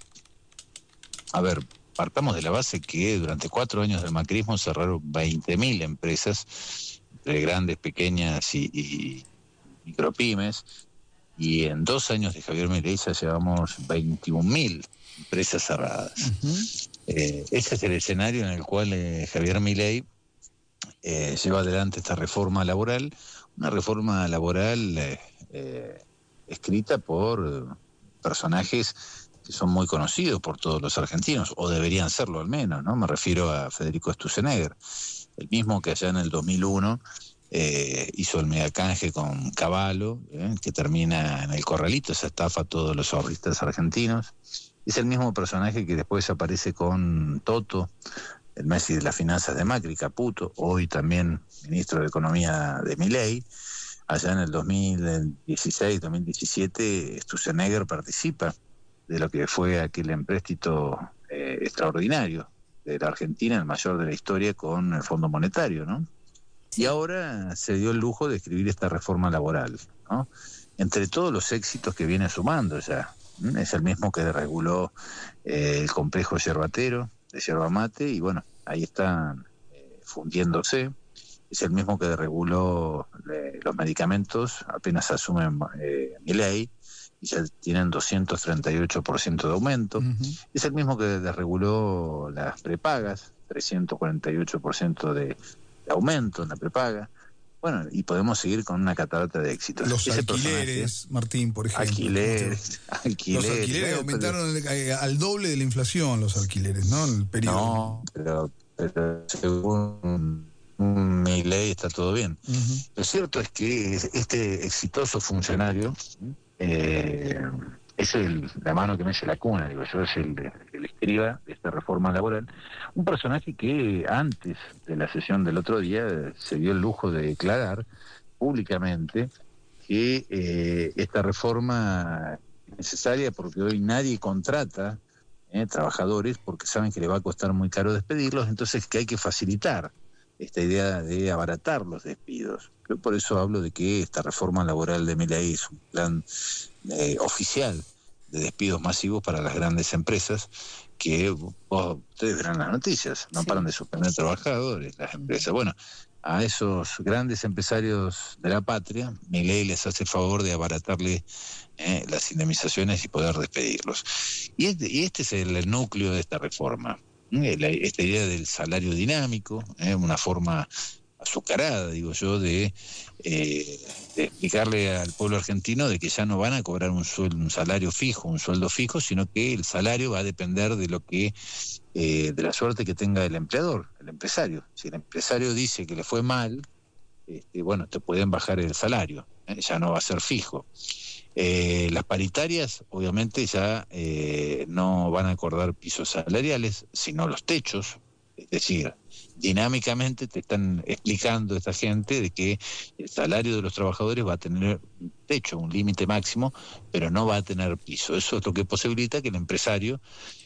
A ver, partamos de la base que durante cuatro años del macrismo cerraron veinte mil empresas, entre grandes, pequeñas y, y micropymes, y en dos años de Javier Milei ya llevamos veintiún mil empresas cerradas. Uh-huh. Eh, ese es el escenario en el cual eh, Javier Milei eh, lleva adelante esta reforma laboral, una reforma laboral eh, eh, escrita por personajes que son muy conocidos por todos los argentinos, o deberían serlo al menos, ¿no? Me refiero a Federico Sturzenegger, el mismo que allá en el dos mil uno eh, hizo el megacanje con Cavallo, eh, que termina en el corralito, esa estafa a todos los ahorristas argentinos. Es el mismo personaje que después aparece con Toto, el Messi de las finanzas de Macri, Caputo, hoy también ministro de Economía de Milei. Allá en el dos mil dieciséis, dos mil diecisiete, Sturzenegger participa de lo que fue aquel empréstito eh, extraordinario de la Argentina, el mayor de la historia, con el Fondo Monetario, ¿no? Y ahora se dio el lujo de escribir esta reforma laboral, ¿no? Entre todos los éxitos que viene sumando ya. Es el mismo que reguló eh, el complejo yerbatero de yerba mate, y bueno, ahí están eh, fundiéndose. Es el mismo que reguló eh, los medicamentos, apenas asumen eh, Milei, y ya tienen doscientos treinta y ocho por ciento de aumento. Uh-huh. Es el mismo que desreguló las prepagas, trescientos cuarenta y ocho por ciento de, de aumento en la prepaga. Bueno, y podemos seguir con una catarata de éxitos. Los Ese alquileres, Martín, por ejemplo. Alquileres, alquileres. Los alquileres aumentaron el, al doble de la inflación, los alquileres, ¿no? En el periodo. No, pero, pero según Milei está todo bien. Uh-huh. Lo cierto es que este exitoso funcionario eh, es el, la mano que mece la cuna, digo yo, es el, el escriba de esta reforma laboral, un personaje que antes de la sesión del otro día se dio el lujo de declarar públicamente que eh, esta reforma es necesaria porque hoy nadie contrata eh, trabajadores porque saben que le va a costar muy caro despedirlos, entonces que hay que facilitar esta idea de abaratar los despidos. Yo por eso hablo de que esta reforma laboral de Milei es un plan eh, oficial de despidos masivos para las grandes empresas que vos, ustedes verán las noticias, no sí. paran de suspender trabajadores, las empresas. Bueno, a esos grandes empresarios de la patria, Milei les hace el favor de abaratarle eh, las indemnizaciones y poder despedirlos. Y este, y este es el, el núcleo de esta reforma. Esta idea del salario dinámico, ¿eh? una forma azucarada, digo yo, de, eh, de explicarle al pueblo argentino de que ya no van a cobrar un sueldo, un salario fijo, un sueldo fijo, sino que el salario va a depender de lo que, eh, de la suerte que tenga el empleador, el empresario. Si el empresario dice que le fue mal, este, bueno, te pueden bajar el salario, ¿eh? ya no va a ser fijo. Eh, las paritarias obviamente ya eh, no van a acordar pisos salariales, sino los techos, es decir, dinámicamente te están explicando esta gente de que el salario de los trabajadores va a tener un techo, un límite máximo, pero no va a tener piso. Eso es lo que posibilita que el empresario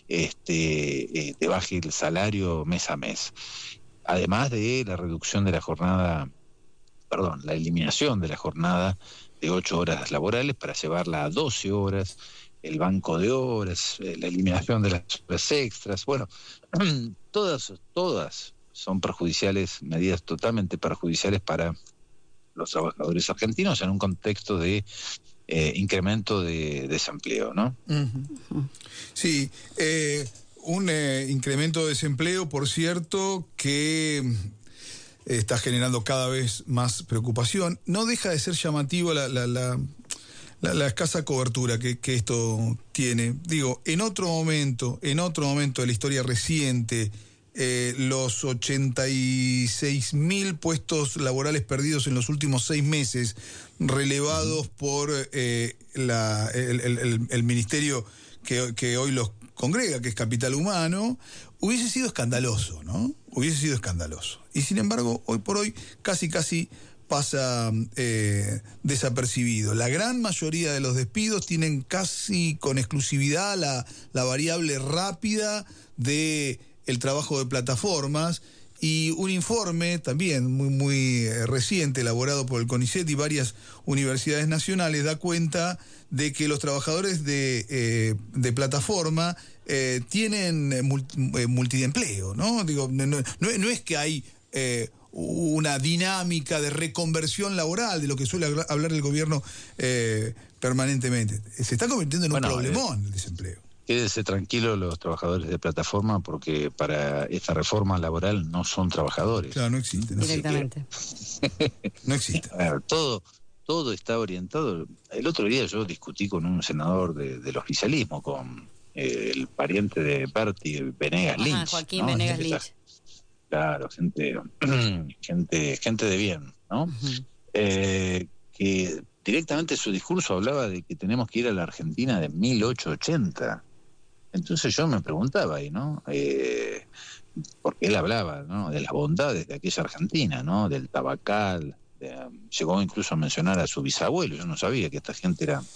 este, eh, te baje el salario mes a mes. Además de la reducción de la jornada, perdón, la eliminación de la jornada de ocho horas laborales para llevarla a doce horas, el banco de horas, la eliminación de las horas extras. Bueno, todas, todas son perjudiciales, medidas totalmente perjudiciales para los trabajadores argentinos en un contexto de eh, incremento de desempleo, ¿no? Uh-huh. Sí, eh, un eh, incremento de desempleo, por cierto, que está generando cada vez más preocupación. No deja de ser llamativo la, la, la, la, la escasa cobertura que, que esto tiene. Digo, en otro momento, en otro momento de la historia reciente, eh, los ochenta y seis mil puestos laborales perdidos en los últimos seis meses, relevados por eh, la, el, el, el ministerio que, que hoy los congrega, que es Capital Humano, hubiese sido escandaloso, ¿no? Hubiese sido escandaloso. Y sin embargo, hoy por hoy casi casi pasa eh, desapercibido. La gran mayoría de los despidos tienen casi con exclusividad la, la variable rápida de el trabajo de plataformas, y un informe también muy, muy reciente, elaborado por el CONICET y varias universidades nacionales, da cuenta de que los trabajadores de, eh, de plataforma eh, tienen multi, eh, multiempleo, ¿no? Digo, no, no, no es que hay eh, una dinámica de reconversión laboral, de lo que suele hablar el gobierno eh, permanentemente. Se está convirtiendo en bueno, un problemón eh, el desempleo. Quédese tranquilo los trabajadores de plataforma, porque para esta reforma laboral no son trabajadores. Claro, no existen. No Directamente. No existe. A ver, todo, todo está orientado. El otro día yo discutí con un senador de, del oficialismo, con eh, el pariente de Berti, Venegas Lynch. Ajá, Joaquín ¿no? Venegas Lynch. Claro, gente, gente, gente de bien, ¿no? Uh-huh. Eh, que directamente su discurso hablaba de que tenemos que ir a la Argentina de mil ochocientos ochenta. Entonces yo me preguntaba ahí, ¿no? Eh, porque él hablaba, ¿no?, de las bondades de aquella Argentina, ¿no? Del tabacal. De, llegó incluso a mencionar a su bisabuelo. Yo no sabía que esta gente era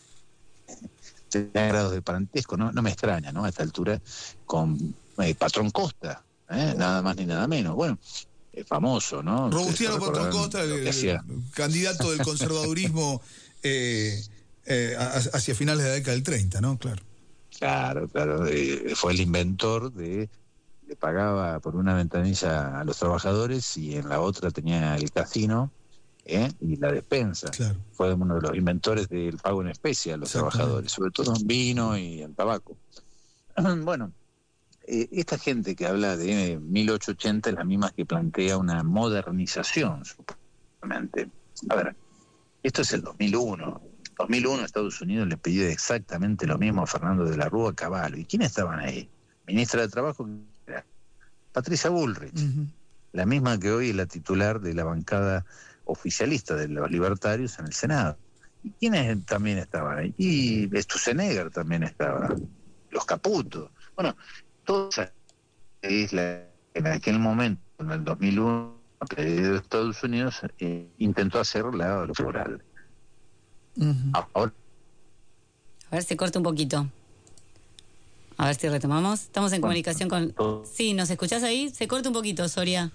tenía grados de parentesco, ¿no? No me extraña, ¿no? A esta altura, con eh, Patrón Costa, ¿eh? Nada más ni nada menos. Bueno, eh, famoso, ¿no? Robustiano Patrón Costa, el, el candidato del conservadurismo eh, eh, hacia finales de la década del treinta, ¿no? Claro. Claro, claro, eh, fue el inventor de, le pagaba por una ventanilla a los trabajadores y en la otra tenía el casino ¿eh? y la despensa. Claro. Fue uno de los inventores del pago en especie a los trabajadores, sobre todo en vino y en tabaco. Bueno, eh, esta gente que habla de mil ochocientos ochenta es la misma que plantea una modernización, supuestamente. A ver, esto es el dos mil uno. dos mil uno Estados Unidos le pidió exactamente lo mismo a Fernando de la Rúa Cavallo. ¿Y quiénes estaban ahí? Ministra de Trabajo, Patricia Bullrich. Uh-huh. la misma que hoy es la titular de la bancada oficialista de los libertarios en el Senado. ¿Y quiénes también estaban ahí? Y Sturzenegger también estaba, los Caputo. Bueno, toda esa isla en aquel momento, en el dos mil uno, de Estados Unidos, eh, intentó hacer la floral. Uh-huh. Ahora, a ver, se corta un poquito. A ver si retomamos. Estamos en comunicación con... Sí, ¿nos escuchás ahí? Se corta un poquito, Soria.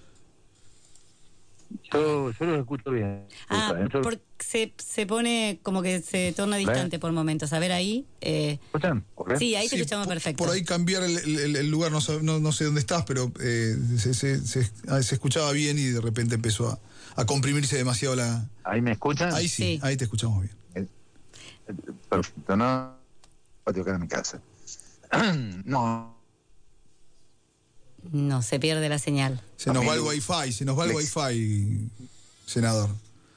Yo, yo los escucho bien. Ah, porque se, se pone como que se torna distante por momentos. A ver ahí. Eh... ¿Escuchan? Sí, ahí te Sí, escuchamos por, perfecto. Por ahí cambiar el, el- el lugar, no, sé- no, no sé dónde estás, pero eh, se, se- se- ah, se escuchaba bien y de repente empezó a, a comprimirse demasiado la... ¿Ahí me escuchan? Ahí sí, Sí. ahí te escuchamos bien. Perfecto, no patio acá en mi casa. No, No, se pierde la señal. Se nos va el wifi, se nos va el wifi, senador.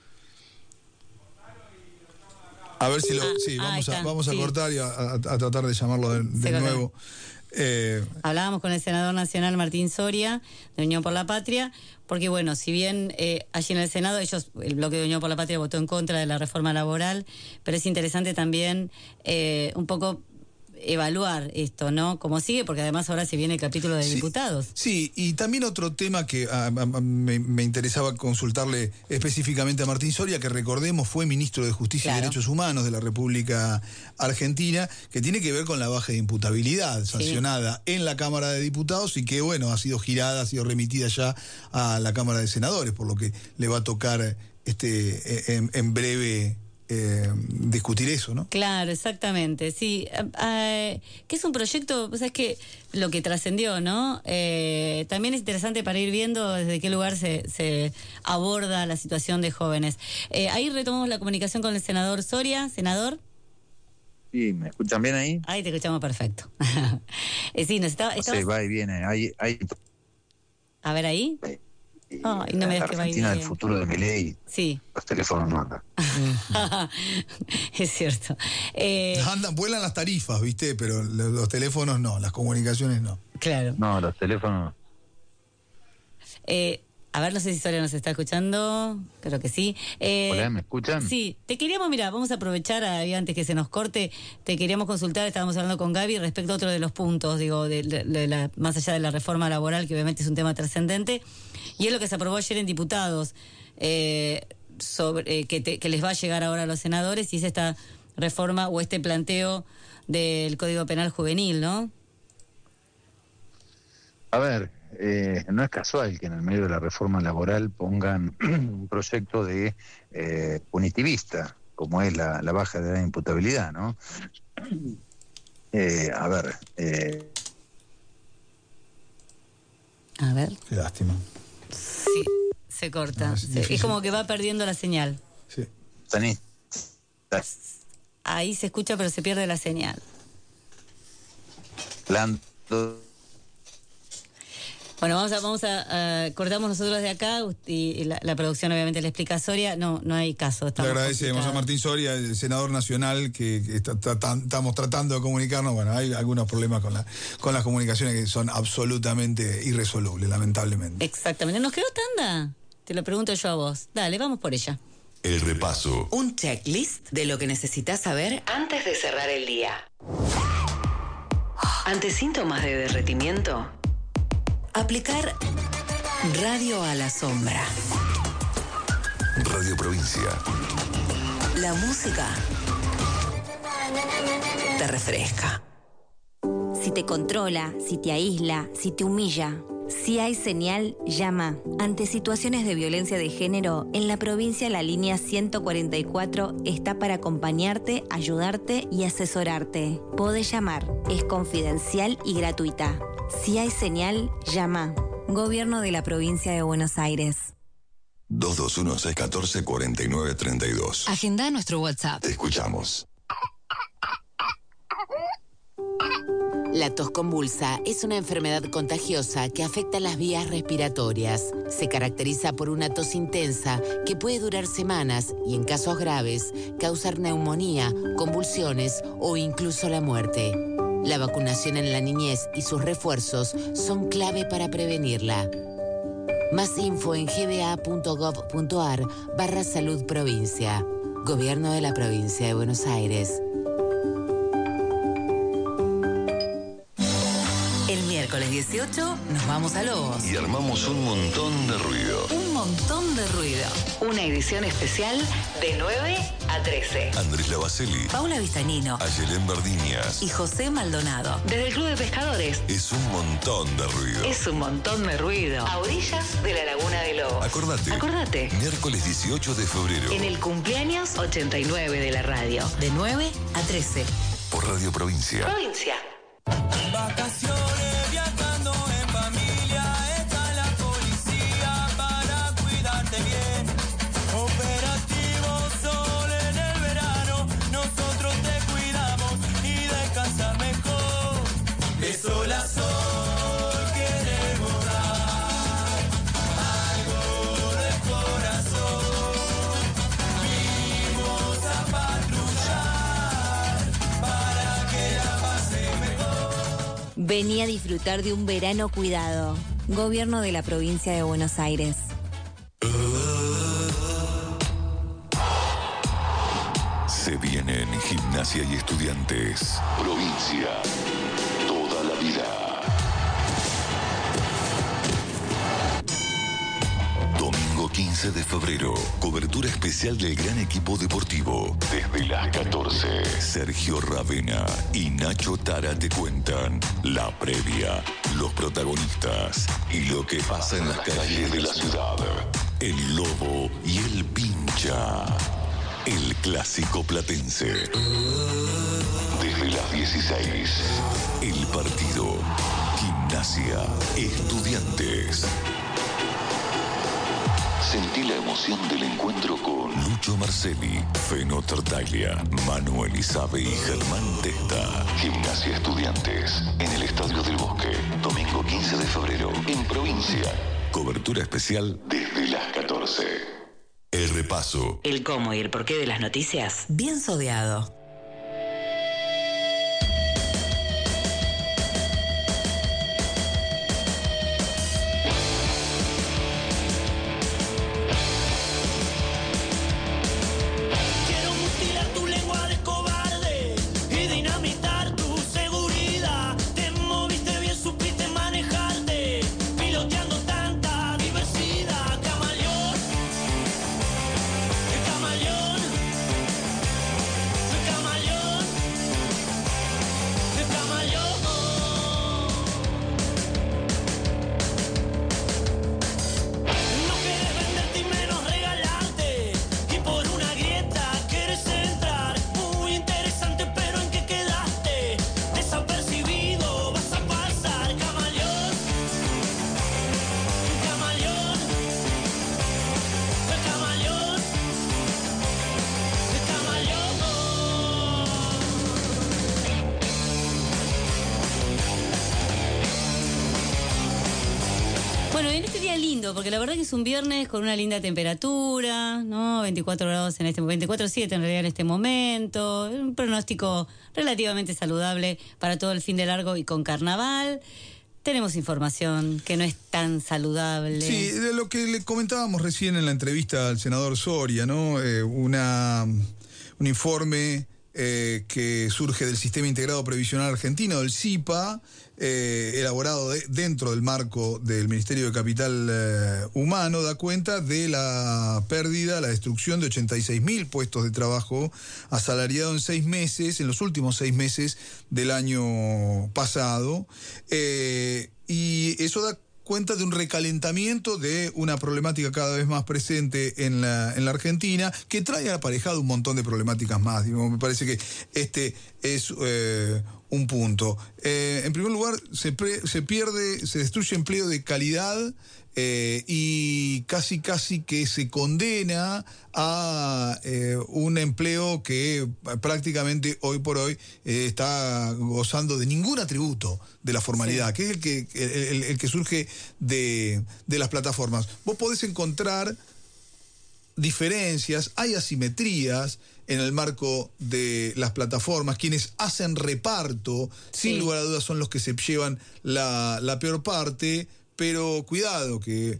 A ver si lo... Ah, Sí, ah, vamos, ahí a, está, vamos a sí. cortar y a, a- a tratar de llamarlo de, de Se cortó. nuevo. Eh, Hablábamos con el senador nacional Martín Soria, de Unión por la Patria, porque bueno, si bien eh, allí en el Senado ellos, el bloque de Unión por la Patria votó en contra de la reforma laboral, pero es interesante también eh, un poco evaluar esto, ¿no? Cómo sigue, porque además ahora se viene el capítulo de Sí. diputados. Sí, y también otro tema que ah, ah, ah, me, me interesaba consultarle específicamente a Martín Soria, que recordemos fue ministro de Justicia Claro. y Derechos Humanos de la República Argentina, que tiene que ver con la baja de imputabilidad sancionada en la Cámara de Diputados y que, bueno, ha sido girada, ha sido remitida ya a la Cámara de Senadores, por lo que le va a tocar este en, en breve eh, discutir eso, ¿no? Claro, exactamente, sí. Ah, ah, que es un proyecto, o sea, es que lo que trascendió, ¿no? Eh, también es interesante para ir viendo desde qué lugar se, se aborda la situación de jóvenes. Eh, ahí retomamos la comunicación con el senador Soria. Senador, sí, ¿me escuchan bien ahí? ahí te escuchamos perfecto. Eh, sí, nos estaba... No sé, estabas- va y viene. Hay, hay A ver ahí. Ay, no me la digas que va y Argentina del viene. futuro de Milei, Sí, los teléfonos no andan. es cierto. Eh, Andan, vuelan las tarifas, ¿viste? Pero lo- los teléfonos no, las comunicaciones no. claro. No, los teléfonos. Eh, a ver, no sé si Soria nos está escuchando. Creo que sí. Eh, Hola, ¿me escuchan? Sí, te queríamos, mira, vamos a aprovechar ahí antes que se nos corte, te queríamos consultar, estábamos hablando con Gaby respecto a otro de los puntos, digo, de, de- de la, más allá de la reforma laboral, que obviamente es un tema trascendente, y es lo que se aprobó ayer en diputados, eh, sobre eh, que, te- que les va a llegar ahora a los senadores, y es esta reforma o este planteo del Código Penal Juvenil, ¿no? A ver, eh, no es casual que en el medio de la reforma laboral pongan un proyecto de eh, punitivista, como es la, la baja de la imputabilidad, ¿no? Eh, a ver, eh, A ver. Qué lástima. Sí, se corta. No, es Se- es difícil. como que va perdiendo la señal. Sí. Tani, Ahí se escucha, pero se pierde la señal. plan- Bueno, vamos a, vamos a, a- cortamos nosotros de acá y, y la, la producción obviamente le explica a Soria. No, no hay caso. Le estamos agradecemos a complicados. Martín Soria, el senador nacional, que, que está- está- estamos tratando de comunicarnos. Bueno, hay algunos problemas con, la, con las comunicaciones que son absolutamente irresolubles, lamentablemente. Exactamente. ¿Nos quedó tanda? Te lo pregunto yo a vos. Dale, vamos por ella. El repaso. Un checklist de lo que necesitas saber antes de cerrar el día. Ante síntomas de derretimiento, aplicar radio a la sombra. Radio Provincia. La música te refresca. Si te controla, si te aísla, si te humilla. Si hay señal, llama. Ante situaciones de violencia de género, en la provincia la línea ciento cuarenta y cuatro está para acompañarte, ayudarte y asesorarte. Podés llamar, es confidencial y gratuita. Si hay señal, llama. Gobierno de la provincia de Buenos Aires. dos dos uno, seis uno cuatro, cuatro nueve tres dos. Agenda nuestro WhatsApp. Te escuchamos. La tos convulsa es una enfermedad contagiosa que afecta las vías respiratorias. Se caracteriza por una tos intensa que puede durar semanas y, en casos graves, causar neumonía, convulsiones o incluso la muerte. La vacunación en la niñez y sus refuerzos son clave para prevenirla. Más info en gba.gov.ar barra salud provincia. Gobierno de la provincia de Buenos Aires. El miércoles dieciocho nos vamos a Lobos. Y armamos un montón de ruido. Un montón de ruido. Una edición especial de nueve a trece. Andrés Lavacelli, Paula Vistanino, Ayelén Verdiñas y José Maldonado. Desde el Club de Pescadores. Es un montón de ruido. Es un montón de ruido. A orillas de la Laguna de Lobos. Acordate. Acordate. Miércoles dieciocho de febrero. En el cumpleaños ochenta y nueve de la radio. De nueve a trece. Por Radio Provincia. Provincia. Vacaciones viajando en familia, está la policía para cuidarte bien. Operativo Sol en el verano, nosotros te cuidamos y descansas mejor. De sol a sol queremos dar algo de corazón. Vimos a patrullar para que la pase mejor. Vení a disfrutar de un verano cuidado. Gobierno de la provincia de Buenos Aires. Se vienen Gimnasia y Estudiantes. Provincia. Toda la vida. Domingo quince de febrero. Cobertura especial del gran equipo deportivo. Desde las catorce. Sergio Ravena y Nacho Tara te cuentan la previa, los protagonistas y lo que pasa en las calles de la ciudad. El Lobo y el Pincha. El clásico platense. Desde las dieciséis. El partido. Gimnasia. Estudiantes. Sentí la emoción del encuentro con Lucho Marcelli, Feno Tartaglia, Manuel Isabe y Germán Testa. Gimnasia Estudiantes, en el Estadio del Bosque, domingo quince de febrero, en Provincia. Cobertura especial desde las catorce. El repaso. El cómo y el porqué de las noticias. Bien sodeado. Quiero mutilar tu lengua de cobarde y dinamitar tu seguridad. Te moviste bien, supiste manejarte, piloteando tanta diversidad. Camaleón, el camaleón, el camaleón, el camaleón. No quieres venderte y menos regalarte, y por una grieta quieres entrar. Muy interesante, pero ¿en qué quedaste? Desapercibido vas a pasar. Camaleón, el camaleón, el camaleón, el camaleón. Bueno, en este día lindo, porque la verdad que es un viernes con una linda temperatura, ¿no? veinticuatro grados en este momento, veinticuatro punto siete en realidad en este momento, un pronóstico relativamente saludable para todo el fin de largo y con carnaval. Tenemos información que no es tan saludable. Sí, de lo que le comentábamos recién en la entrevista al senador Soria, ¿no? Eh, una, un informe eh, que surge del Sistema Integrado Previsional Argentino, del S I P A, eh, elaborado de- dentro del marco del Ministerio de Capital eh, Humano, da cuenta de la pérdida, la destrucción de ochenta y seis mil puestos de trabajo asalariados en seis meses, en los últimos seis meses del año pasado. Eh, y eso da cuenta de un recalentamiento de una problemática cada vez más presente en la, en la Argentina, que trae aparejado un montón de problemáticas más. Digo, me parece que este es eh, un punto. Eh, en primer lugar, se, pre- se pierde, se destruye empleo de calidad eh, y casi casi que se condena a eh, un empleo que prácticamente hoy por hoy eh, está gozando de ningún atributo de la formalidad, sí, que es el que, el, el- el que surge de, de las plataformas. Vos podés encontrar diferencias, hay asimetrías en el marco de las plataformas. Quienes hacen reparto, sin Sí. lugar a dudas, son los que se llevan la, la peor parte, pero cuidado, que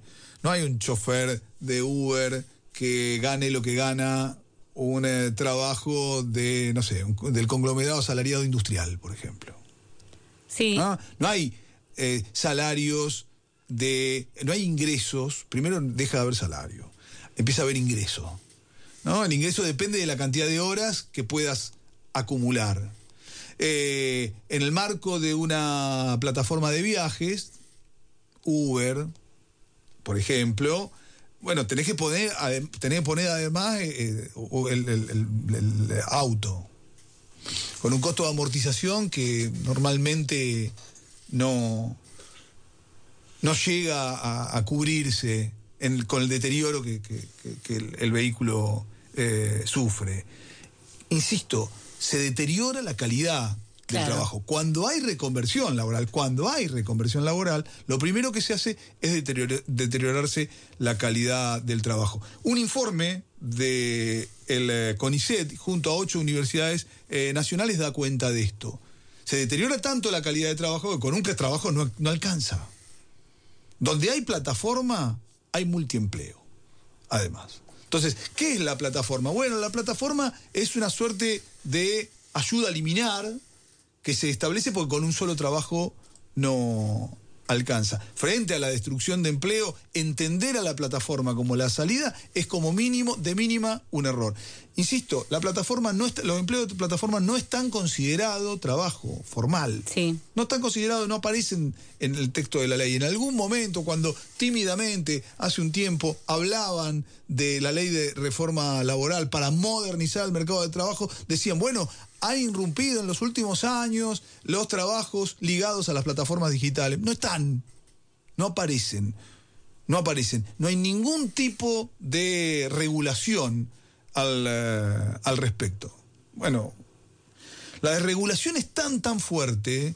No hay un chofer de Uber que gane lo que gana un eh, trabajo de, no sé, un, del conglomerado asalariado industrial, por ejemplo. Sí. ¿No? No hay eh, salarios de... No hay ingresos. Primero deja de haber salario. Empieza a haber ingreso. ¿No? El ingreso depende de la cantidad de horas que puedas acumular. Eh, en el marco de una plataforma de viajes, Uber, por ejemplo, bueno, tenés que poner, tenés que poner además eh, el, el, el, el auto, con un costo de amortización que normalmente no, no llega a, a cubrirse en, con el deterioro que, que, que, que el, el vehículo eh, sufre. Insisto, se deteriora la calidad del claro. trabajo. Cuando hay reconversión laboral, cuando hay reconversión laboral, lo primero que se hace es deterior, deteriorarse la calidad del trabajo. Un informe de el eh, CONICET junto a ocho universidades eh, nacionales da cuenta de esto. Se deteriora tanto la calidad de trabajo que con un trabajo no, no alcanza. Donde hay plataforma, hay multiempleo, además. Entonces, ¿qué es la plataforma? Bueno, la plataforma es una suerte de ayuda a eliminar que se establece porque con un solo trabajo no alcanza. Frente a la destrucción de empleo, entender a la plataforma como la salida es como mínimo, de mínima, un error. Insisto, la plataforma no está, los empleos de plataforma no están considerados trabajo formal. Sí. No están considerados, no aparecen en el texto de la ley. En algún momento, cuando tímidamente, hace un tiempo, hablaban de la ley de reforma laboral para modernizar el mercado de trabajo, decían, bueno, han irrumpido en los últimos años los trabajos ligados a las plataformas digitales. No están, no aparecen, no aparecen. No hay ningún tipo de regulación al, uh, al respecto. Bueno, la desregulación es tan, tan fuerte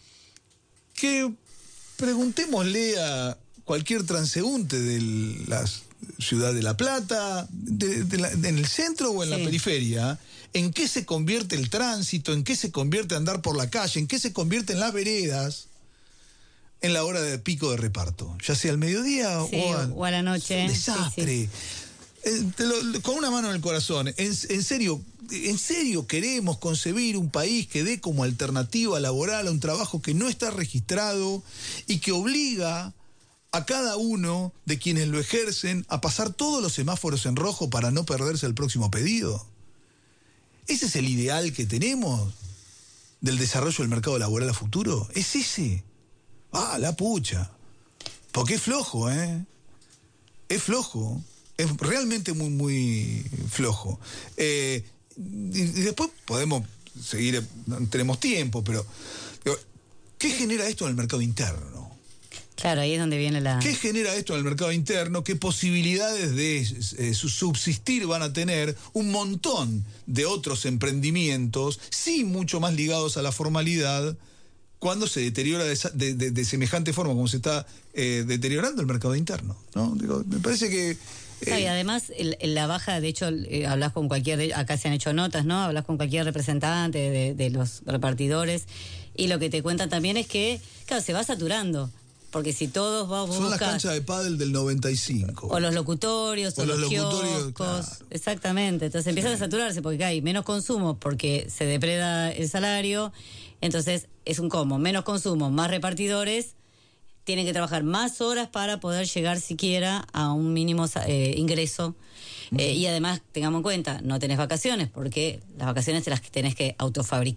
que preguntémosle a cualquier transeúnte de la ciudad de La Plata, de, de la, de en el centro o en sí. la periferia, en qué se convierte el tránsito, en qué se convierte andar por la calle, en qué se convierte en las veredas en la hora de pico de reparto, ya sea al mediodía sí, o, a, o a la noche. Es un desastre. Sí, sí. Eh, te lo, con una mano en el corazón, en, en serio, en serio queremos concebir un país que dé como alternativa laboral a un trabajo que no está registrado y que obliga a cada uno de quienes lo ejercen a pasar todos los semáforos en rojo para no perderse el próximo pedido. ¿Ese es el ideal que tenemos del desarrollo del mercado laboral a futuro? ¿Es ese? Ah, la pucha. Porque es flojo, ¿eh? Es flojo. Es realmente muy, muy flojo. Eh, y, y después podemos seguir, no tenemos tiempo, pero digo, ¿qué genera esto en el mercado interno? Claro, ahí es donde viene la... ¿Qué genera esto en el mercado interno? ¿Qué posibilidades de eh, subsistir van a tener un montón de otros emprendimientos, sí mucho más ligados a la formalidad, cuando se deteriora de, de, de, de semejante forma como se está eh, deteriorando el mercado interno, ¿no? Digo, me parece que... Eh, no, y además, el, la baja, de hecho, eh, hablas con cualquier... Acá se han hecho notas, ¿no? Hablas con cualquier representante de, de los repartidores y lo que te cuentan también es que, claro, se va saturando. Porque si todos vamos a buscar... Son las canchas de pádel del noventa y cinco. O los locutorios, o, o los, los locutorios, kioscos. Claro. Exactamente. Entonces empiezan sí. a saturarse porque hay menos consumo, porque se depreda el salario. Entonces es un combo. Menos consumo, más repartidores. Tienen que trabajar más horas para poder llegar siquiera a un mínimo eh, ingreso. Uh-huh. Eh, y además, tengamos en cuenta, no tenés vacaciones, porque las vacaciones te las tenés que autofabricar.